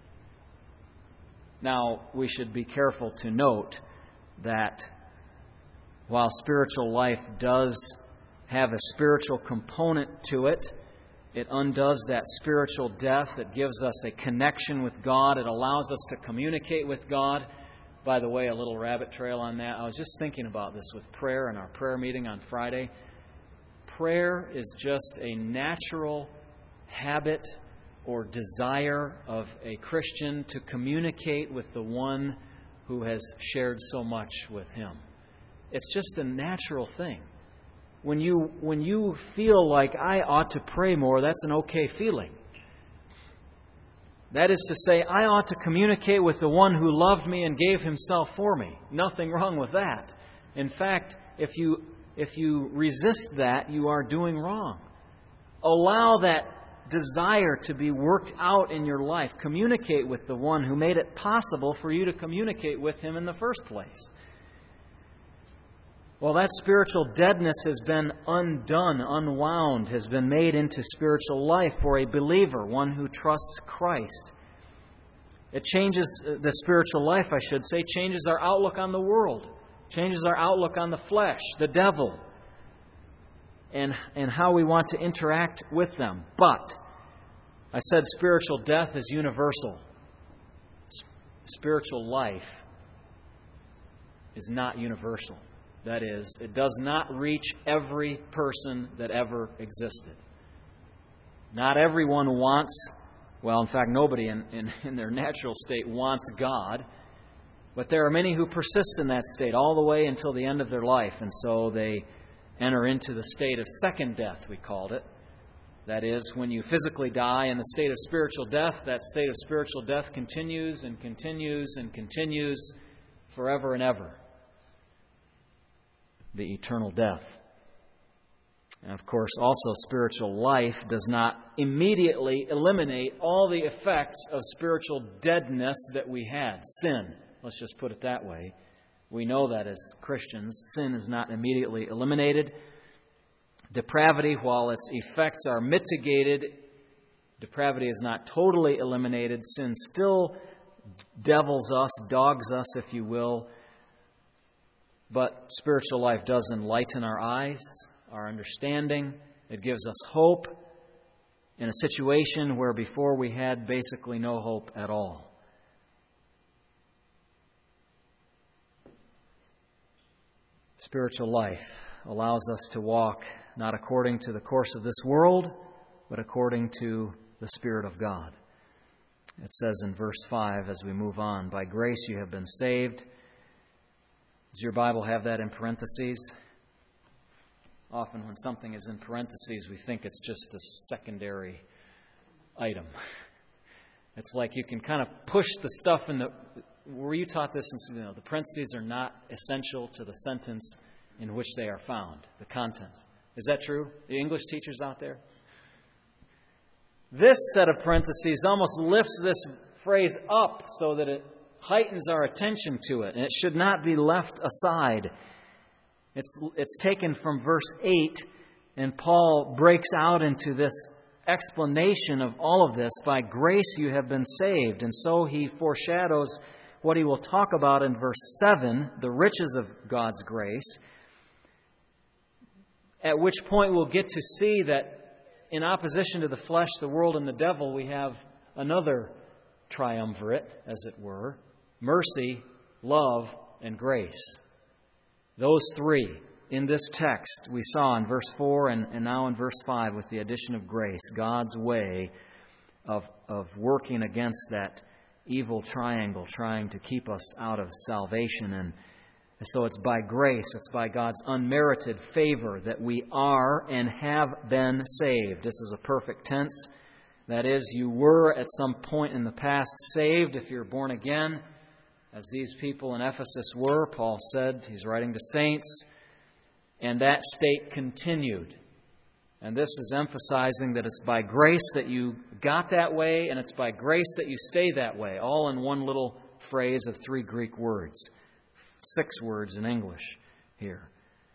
Now, we should be careful to note that while spiritual life does have a spiritual component to it, it undoes that spiritual death. It gives us a connection with God. It allows us to communicate with God. By the way, a little rabbit trail on that. I was just thinking about this with prayer in our prayer meeting on Friday. Prayer is just a natural habit or desire of a Christian to communicate with the one who has shared so much with Him. It's just a natural thing. When you feel like I ought to pray more, that's an okay feeling. That is to say, I ought to communicate with the one who loved me and gave Himself for me. Nothing wrong with that. In fact, if you resist that, you are doing wrong. Allow that desire to be worked out in your life. Communicate with the one who made it possible for you to communicate with Him in the first place. Well, that spiritual deadness has been undone, unwound, has been made into spiritual life for a believer, one who trusts Christ. It changes the spiritual life, I should say, changes our outlook on the world, changes our outlook on the flesh, the devil, and how we want to interact with them. But I said spiritual death is universal. Spiritual life is not universal. That is, it does not reach every person that ever existed. Not everyone wants, well, in fact, nobody in their natural state wants God. But there are many who persist in that state all the way until the end of their life. And so they enter into the state of second death, we called it. That is, when you physically die in the state of spiritual death, that state of spiritual death continues and continues and continues forever and ever. The eternal death. And of course, also spiritual life does not immediately eliminate all the effects of spiritual deadness that we had. Sin, let's just put it that way. We know that as Christians, sin is not immediately eliminated. Depravity, while its effects are mitigated, depravity is not totally eliminated. Sin still devils us, dogs us, if you will. But spiritual life does enlighten our eyes, our understanding. It gives us hope in a situation where before we had basically no hope at all. Spiritual life allows us to walk not according to the course of this world, but according to the Spirit of God. It says in verse 5 as we move on, "By grace you have been saved." Does your Bible have that in parentheses? Often when something is in parentheses, we think it's just a secondary item. It's like you can kind of push the stuff in the... Were you taught this? The parentheses are not essential to the sentence in which they are found, the contents. Is that true? The English teachers out there? This set of parentheses almost lifts this phrase up so that it heightens our attention to it, and it should not be left aside. It's taken from verse 8, and Paul breaks out into this explanation of all of this. By grace you have been saved. And so he foreshadows what he will talk about in verse 7, the riches of God's grace, at which point we'll get to see that in opposition to the flesh, the world, and the devil, we have another triumvirate, as it were: mercy, love, and grace. Those three in this text we saw in verse 4 and now in verse 5 with the addition of grace, God's way of working against that evil triangle, trying to keep us out of salvation. And so it's by grace, it's by God's unmerited favor that we are and have been saved. This is a perfect tense. That is, you were at some point in the past saved if you're born again, as these people in Ephesus were. Paul said, he's writing to saints, and that state continued. And this is emphasizing that it's by grace that you got that way, and it's by grace that you stay that way, all in one little phrase of 3 Greek words, 6 words in English here.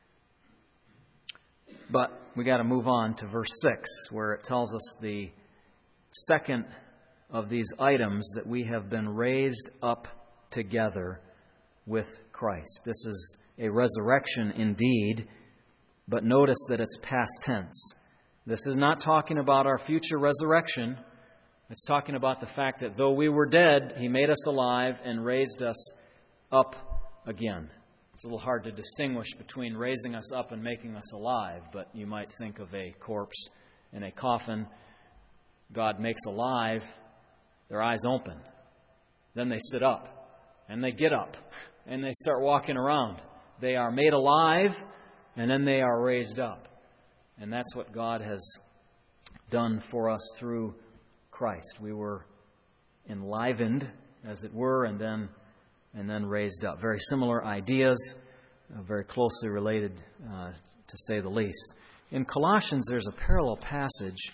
But we got to move on to verse 6, where it tells us the second of these items, that we have been raised up together with Christ. This is a resurrection indeed, but notice that it's past tense. This is not talking about our future resurrection. It's talking about the fact that though we were dead, He made us alive and raised us up again. It's a little hard to distinguish between raising us up and making us alive, but you might think of a corpse in a coffin. God makes alive, their eyes open. Then they sit up. and they get up, and they start walking around. They are made alive, and then they are raised up. And that's what God has done for us through Christ. We were enlivened, as it were, and then raised up. Very similar ideas, very closely related, to say the least. In Colossians, there's a parallel passage.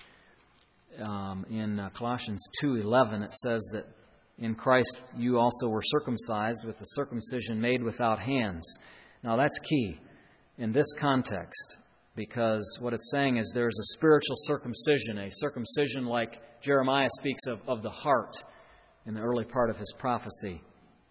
In Colossians 2:11, it says that in Christ you also were circumcised with the circumcision made without hands. Now that's key in this context, because what it's saying is there's a spiritual circumcision, a circumcision like Jeremiah speaks of the heart in the early part of his prophecy.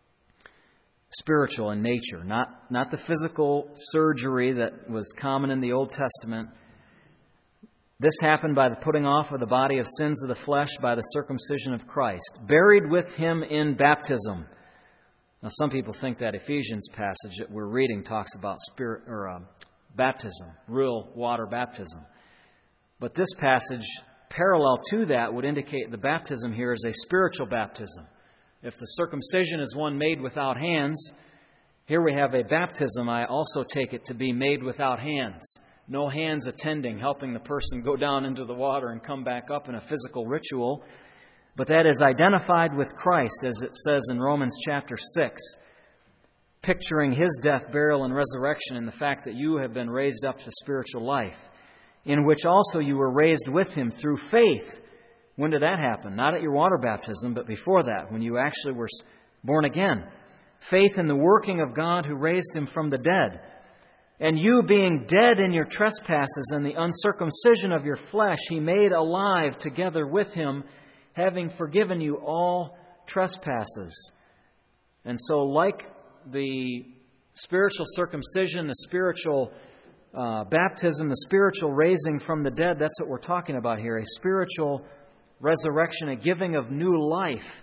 Spiritual in nature, not the physical surgery that was common in the Old Testament. This happened by the putting off of the body of sins of the flesh by the circumcision of Christ, buried with Him in baptism. Now, some people think that Ephesians passage that we're reading talks about baptism, real water baptism. But this passage, parallel to that, would indicate the baptism here is a spiritual baptism. If the circumcision is one made without hands, here we have a baptism, I also take it to be made without hands. No hands attending, helping the person go down into the water and come back up in a physical ritual. But that is identified with Christ, as it says in Romans chapter 6, picturing His death, burial, and resurrection in the fact that you have been raised up to spiritual life, in which also you were raised with Him through faith. When did that happen? Not at your water baptism, but before that, when you actually were born again. Faith in the working of God who raised Him from the dead. And you, being dead in your trespasses and the uncircumcision of your flesh, He made alive together with Him, having forgiven you all trespasses. And so, like the spiritual circumcision, the spiritual baptism, the spiritual raising from the dead, that's what we're talking about here. A spiritual resurrection, a giving of new life,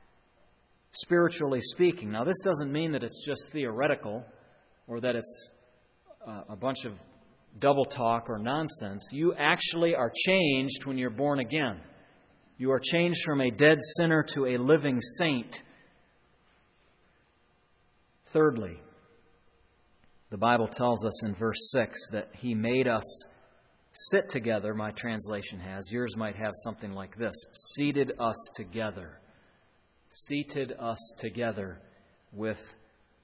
spiritually speaking. Now, this doesn't mean that it's just theoretical or that it's a bunch of double talk or nonsense. You actually are changed when you're born again. You are changed from a dead sinner to a living saint. Thirdly, the Bible tells us in verse 6 that He made us sit together, my translation has. Yours might have something like this: seated us together. Seated us together with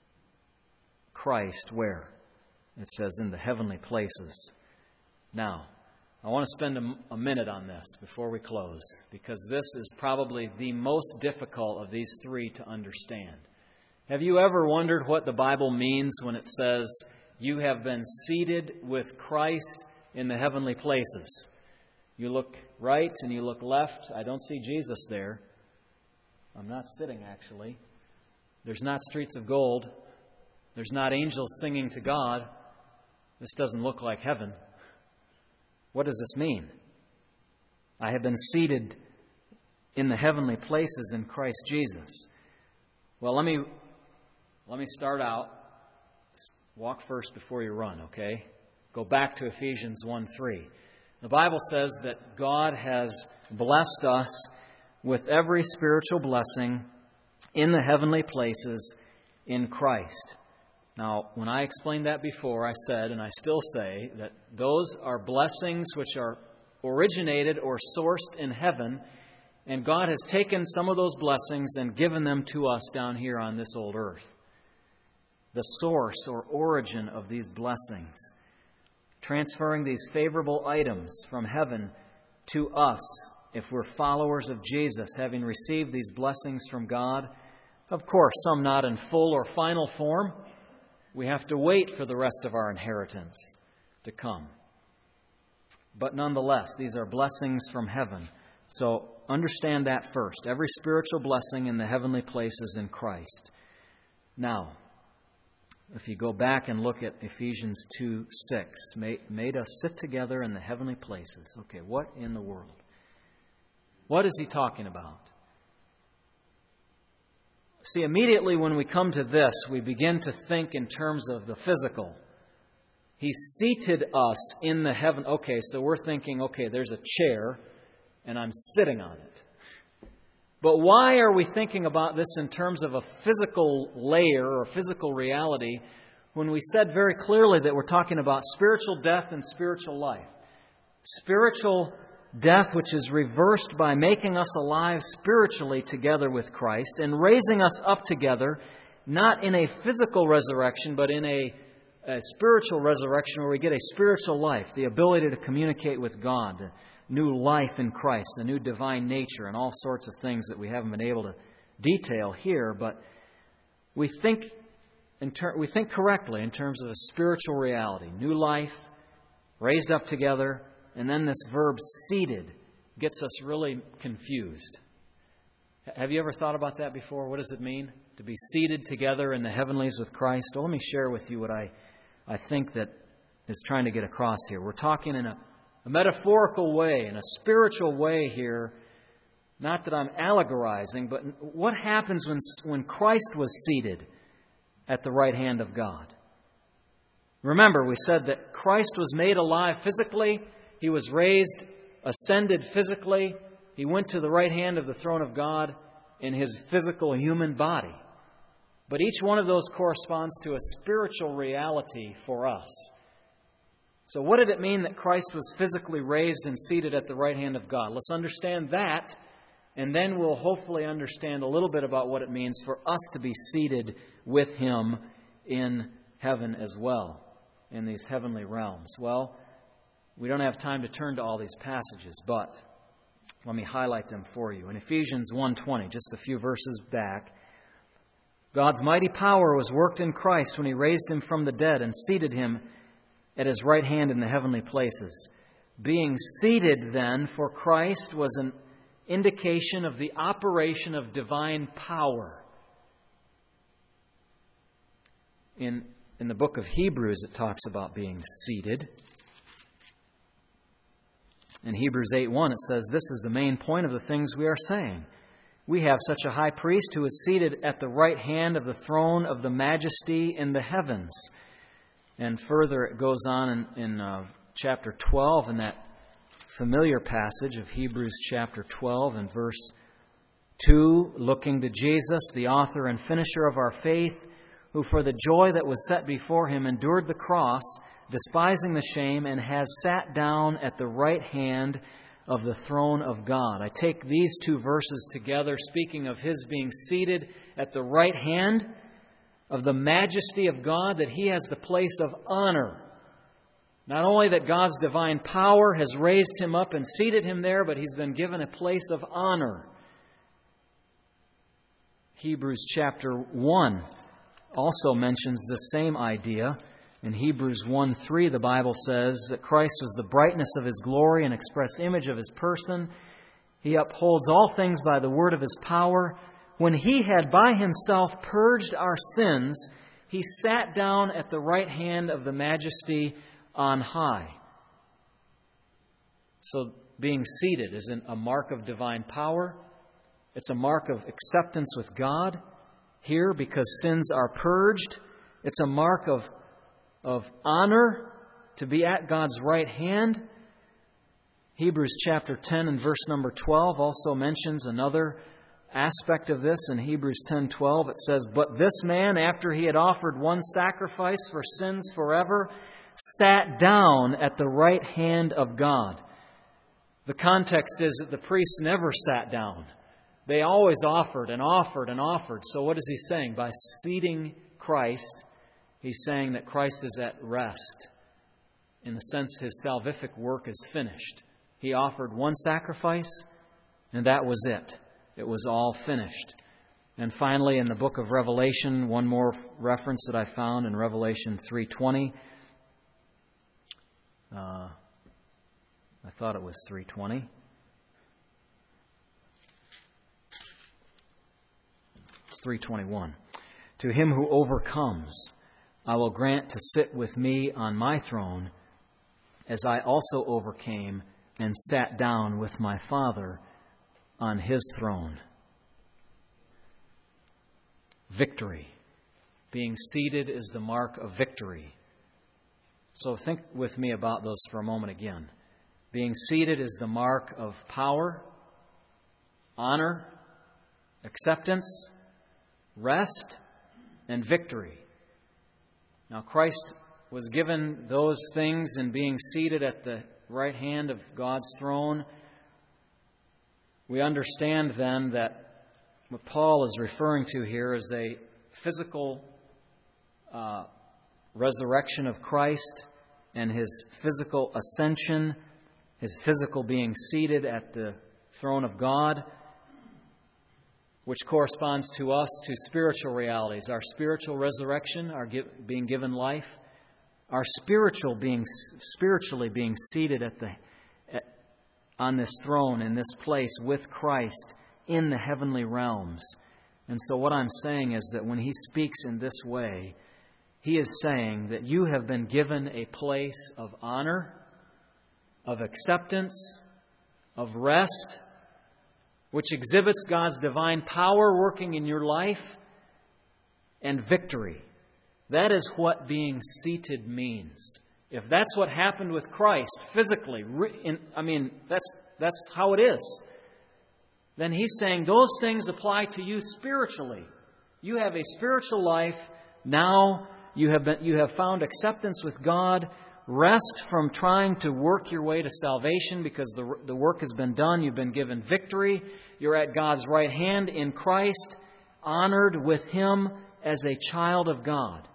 Christ. Where? It says in the heavenly places. Now, I want to spend a minute on this before we close, because this is probably the most difficult of these three to understand. Have you ever wondered what the Bible means when it says you have been seated with Christ in the heavenly places? You look right and you look left. I don't see Jesus there. I'm not sitting, actually. There's not streets of gold. There's not angels singing to God. This doesn't look like heaven. What does this mean? I have been seated in the heavenly places in Christ Jesus. Well, let me start out. Walk first before you run, okay? Go back to Ephesians 1:3. The Bible says that God has blessed us with every spiritual blessing in the heavenly places in Christ. Now, when I explained that before, I said, and I still say, that those are blessings which are originated or sourced in heaven, and God has taken some of those blessings and given them to us down here on this old earth. The source or origin of these blessings, transferring these favorable items from heaven to us, if we're followers of Jesus, having received these blessings from God. Of course, some not in full or final form. We have to wait for the rest of our inheritance to come. But nonetheless, these are blessings from heaven. So understand that first. Every spiritual blessing in the heavenly places in Christ. Now, if you go back and look at Ephesians 2:6, made us sit together in the heavenly places. Okay, what in the world? What is he talking about? See, immediately when we come to this, we begin to think in terms of the physical. He seated us in the heaven. Okay, so we're thinking, okay, there's a chair, and I'm sitting on it. But why are we thinking about this in terms of a physical layer or physical reality when we said very clearly that we're talking about spiritual death and spiritual life? Spiritual death, which is reversed by making us alive spiritually together with Christ and raising us up together, not in a physical resurrection, but in a spiritual resurrection where we get a spiritual life, the ability to communicate with God, a new life in Christ, a new divine nature, and all sorts of things that we haven't been able to detail here. But we think correctly in terms of a spiritual reality, new life, raised up together, and then this verb seated gets us really confused. Have you ever thought about that before? What does it mean to be seated together in the heavenlies with Christ? Well, let me share with you what I think that is trying to get across here. We're talking in a metaphorical way, in a spiritual way here. Not that I'm allegorizing, but what happens when Christ was seated at the right hand of God? Remember, we said that Christ was made alive physically. He was raised, ascended physically. He went to the right hand of the throne of God in His physical human body. But each one of those corresponds to a spiritual reality for us. So what did it mean that Christ was physically raised and seated at the right hand of God? Let's understand that, and then we'll hopefully understand a little bit about what it means for us to be seated with Him in heaven as well, in these heavenly realms. Well, we don't have time to turn to all these passages, but let me highlight them for you. In Ephesians 1:20, just a few verses back, God's mighty power was worked in Christ when He raised Him from the dead and seated Him at His right hand in the heavenly places. Being seated, then, for Christ was an indication of the operation of divine power. In the book of Hebrews, it talks about being seated. In Hebrews 8:1, it says, "This is the main point of the things we are saying. We have such a high priest who is seated at the right hand of the throne of the majesty in the heavens." And further, it goes on in chapter 12, in that familiar passage of Hebrews chapter 12 and verse 2, "Looking to Jesus, the author and finisher of our faith, who for the joy that was set before Him endured the cross, despising the shame, and has sat down at the right hand of the throne of God." I take these two verses together, speaking of His being seated at the right hand of the majesty of God, that He has the place of honor. Not only that God's divine power has raised Him up and seated Him there, but He's been given a place of honor. Hebrews chapter 1 also mentions the same idea. In Hebrews 1:3, the Bible says that Christ was the brightness of His glory and express image of His person. He upholds all things by the word of His power. When He had by Himself purged our sins, He sat down at the right hand of the majesty on high. So being seated isn't a mark of divine power. It's a mark of acceptance with God here because sins are purged. It's a mark of honor to be at God's right hand. Hebrews chapter 10 and verse number 12 also mentions another aspect of this. In Hebrews 10:12 it says, "But this man, after he had offered one sacrifice for sins forever, sat down at the right hand of God." The context is that the priests never sat down. They always offered and offered and offered. So what is he saying? By seating Christ, he's saying that Christ is at rest. In the sense His salvific work is finished. He offered one sacrifice, and that was it. It was all finished. And finally, in the book of Revelation, one more reference that I found in Revelation 3:20. I thought it was 3:20. It's 3:21. "To him who overcomes, I will grant to sit with me on my throne, as I also overcame and sat down with my Father on His throne." Victory. Being seated is the mark of victory. So think with me about those for a moment again. Being seated is the mark of power, honor, acceptance, rest, and victory. Now, Christ was given those things in being seated at the right hand of God's throne. We understand then that what Paul is referring to here is a physical resurrection of Christ and His physical ascension, His physical being seated at the throne of God, which corresponds to us to spiritual realities. Our spiritual resurrection, our being given life, our spiritually being seated on this throne, in this place with Christ in the heavenly realms. And so what I'm saying is that when he speaks in this way, he is saying that you have been given a place of honor, of acceptance, of rest, which exhibits God's divine power working in your life, and victory. That is what being seated means. If that's what happened with Christ physically, that's how it is. Then he's saying those things apply to you spiritually. You have a spiritual life. Now you have found acceptance with God, rest from trying to work your way to salvation because the work has been done. You've been given victory. You're at God's right hand in Christ, honored with Him as a child of God.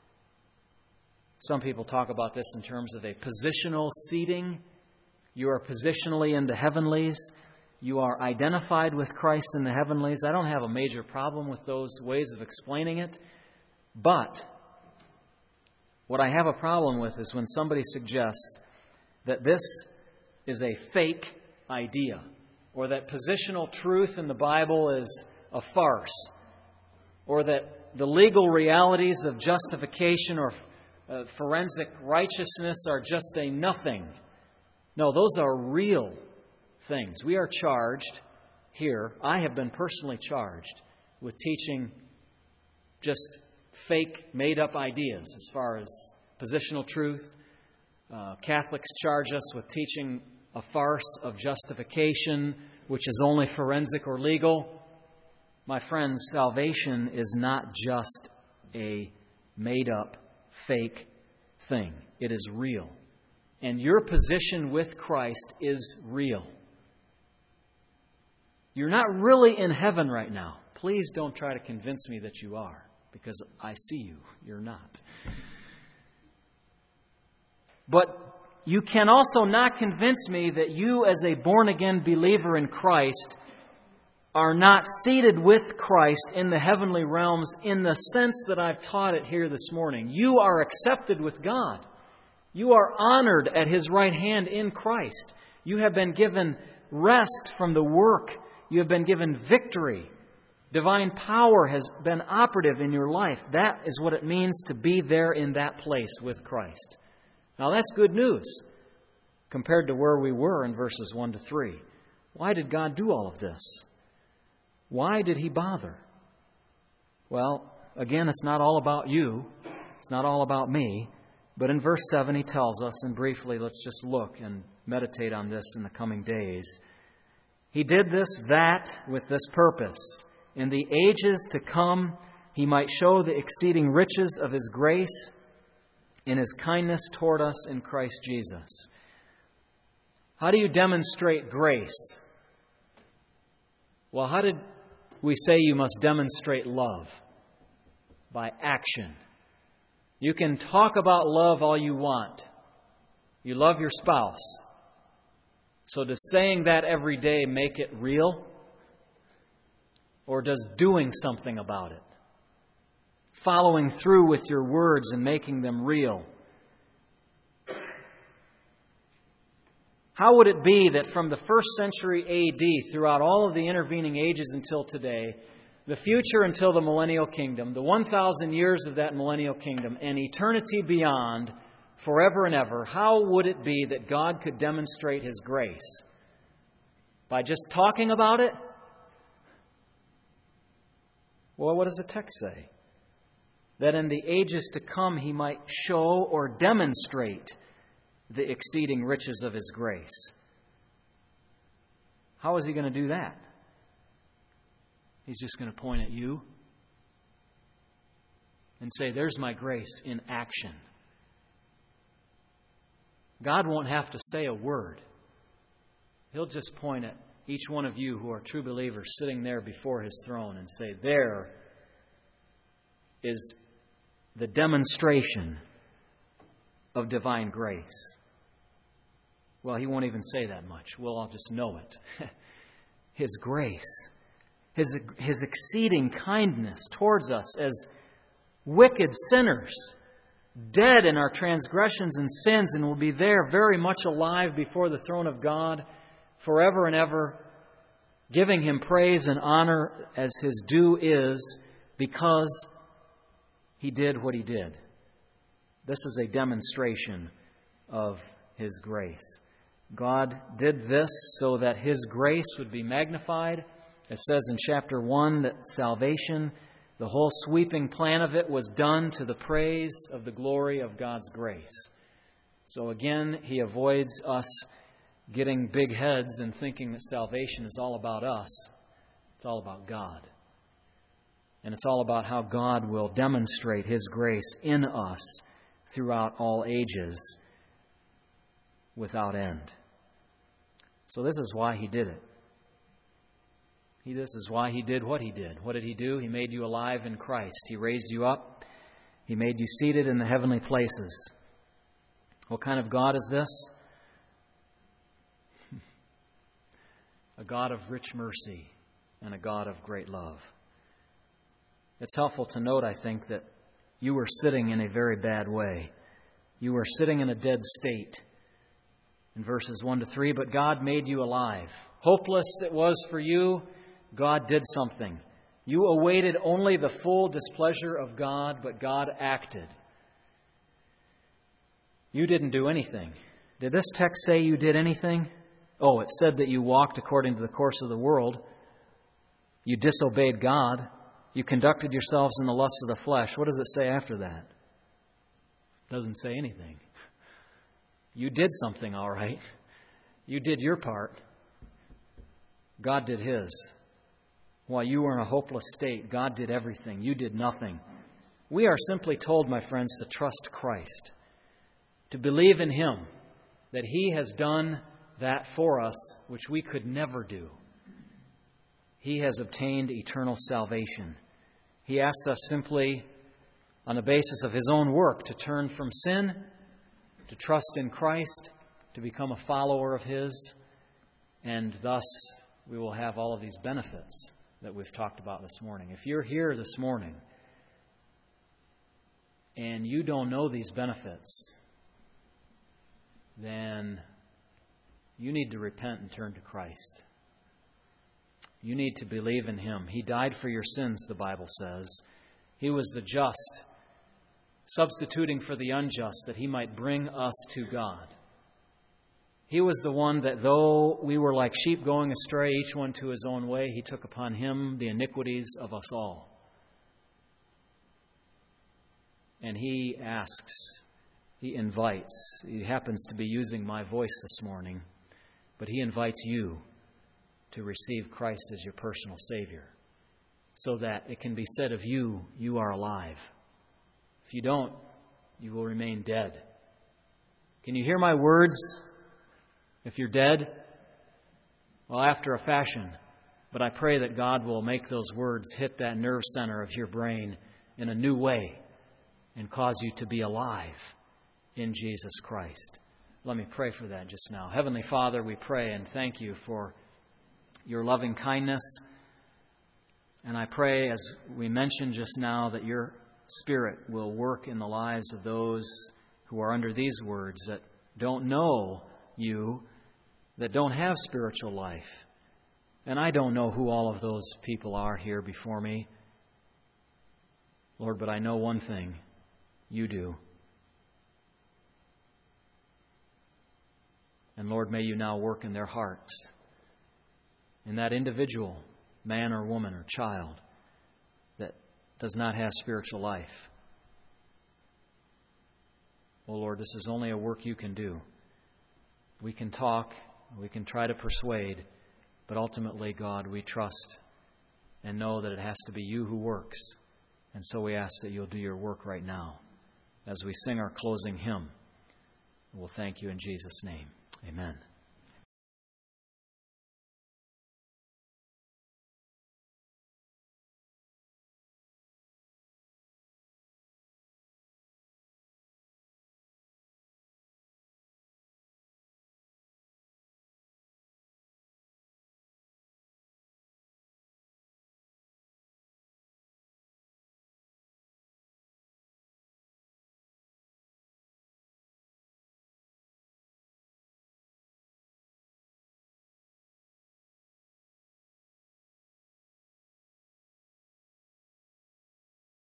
Some people talk about this in terms of a positional seating. You are positionally in the heavenlies. You are identified with Christ in the heavenlies. I don't have a major problem with those ways of explaining it. But what I have a problem with is when somebody suggests that this is a fake idea, or that positional truth in the Bible is a farce, or that the legal realities of justification or forensic righteousness are just a nothing. No, those are real things. We are charged here, I have been personally charged with teaching just fake, made-up ideas as far as positional truth. Catholics charge us with teaching a farce of justification, which is only forensic or legal. My friends, salvation is not just a made-up, fake thing. It is real. And your position with Christ is real. You're not really in heaven right now. Please don't try to convince me that you are, because I see you. You're not. But you can also not convince me that you, as a born-again believer in Christ, are not seated with Christ in the heavenly realms in the sense that I've taught it here this morning. You are accepted with God. You are honored at His right hand in Christ. You have been given rest from the work. You have been given victory. Divine power has been operative in your life. That is what it means to be there in that place with Christ. Now that's good news compared to where we were in verses 1 to 3. Why did God do all of this? Why did He bother? Well, again, it's not all about you. It's not all about me. But in verse 7, He tells us, and briefly, let's just look and meditate on this in the coming days. He did that with this purpose. In the ages to come, He might show the exceeding riches of His grace in His kindness toward us in Christ Jesus. How do you demonstrate grace? Well, how did we say you must demonstrate love? By action. You can talk about love all you want. You love your spouse. So does saying that every day make it real? Or does doing something about it, following through with your words and making them real? How would it be that from the first century A.D. throughout all of the intervening ages until today, the future until the millennial kingdom, the 1,000 years of that millennial kingdom, and eternity beyond, forever and ever, how would it be that God could demonstrate His grace? By just talking about it? Well, what does the text say? That in the ages to come He might show or demonstrate the exceeding riches of His grace. How is He going to do that? He's just going to point at you and say, there's my grace in action. God won't have to say a word. He'll just point at each one of you who are true believers sitting there before His throne and say, there is the demonstration of divine grace. Well, He won't even say that much. We'll all just know it. His grace, His exceeding kindness towards us as wicked sinners, dead in our transgressions and sins, and will be there very much alive before the throne of God forever and ever, giving Him praise and honor as His due is, because He did what He did. This is a demonstration of His grace. God did this so that His grace would be magnified. It says in chapter 1 that salvation, the whole sweeping plan of it, was done to the praise of the glory of God's grace. So again, He avoids us getting big heads and thinking that salvation is all about us. It's all about God. And it's all about how God will demonstrate His grace in us throughout all ages without end. So this is why He did it. This is why He did what He did. What did He do? He made you alive in Christ. He raised you up. He made you seated in the heavenly places. What kind of God is this? A God of rich mercy and a God of great love. It's helpful to note, I think, that you were sitting in a very bad way. You were sitting in a dead state. In verses 1 to 3, but God made you alive. Hopeless it was for you. God did something. You awaited only the full displeasure of God, but God acted. You didn't do anything. Did this text say you did anything? Oh, it said that you walked according to the course of the world. You disobeyed God. You conducted yourselves in the lusts of the flesh. What does it say after that? It doesn't say anything. You did something, all right. You did your part. God did His. While you were in a hopeless state, God did everything. You did nothing. We are simply told, my friends, to trust Christ, to believe in Him, that He has done that for us which we could never do. He has obtained eternal salvation. He asks us simply, on the basis of His own work, to turn from sin, to trust in Christ, to become a follower of His, and thus we will have all of these benefits that we've talked about this morning. If you're here this morning and you don't know these benefits, then you need to repent and turn to Christ. You need to believe in Him. He died for your sins, the Bible says. He was the just, substituting for the unjust, that He might bring us to God. He was the one that, though we were like sheep going astray, each one to his own way, He took upon Him the iniquities of us all. And He asks, He invites. He happens to be using my voice this morning, but He invites you to receive Christ as your personal Savior, so that it can be said of you, you are alive. If you don't, you will remain dead. Can you hear my words? If you're dead, well, after a fashion. But I pray that God will make those words hit that nerve center of your brain in a new way and cause you to be alive in Jesus Christ. Let me pray for that just now. Heavenly Father, we pray and thank You for Your loving kindness. And I pray, as we mentioned just now, that Your Spirit will work in the lives of those who are under these words, that don't know You, that don't have spiritual life. And I don't know who all of those people are here before me, Lord, but I know one thing. You do. And Lord, may You now work in their hearts, in that individual, man or woman or child, that does not have spiritual life. Oh Lord, this is only a work You can do. We can talk, we can try to persuade, but ultimately, God, we trust and know that it has to be you who works. And so we ask that you'll do your work right now as we sing our closing hymn. We'll thank you in Jesus' name. Amen.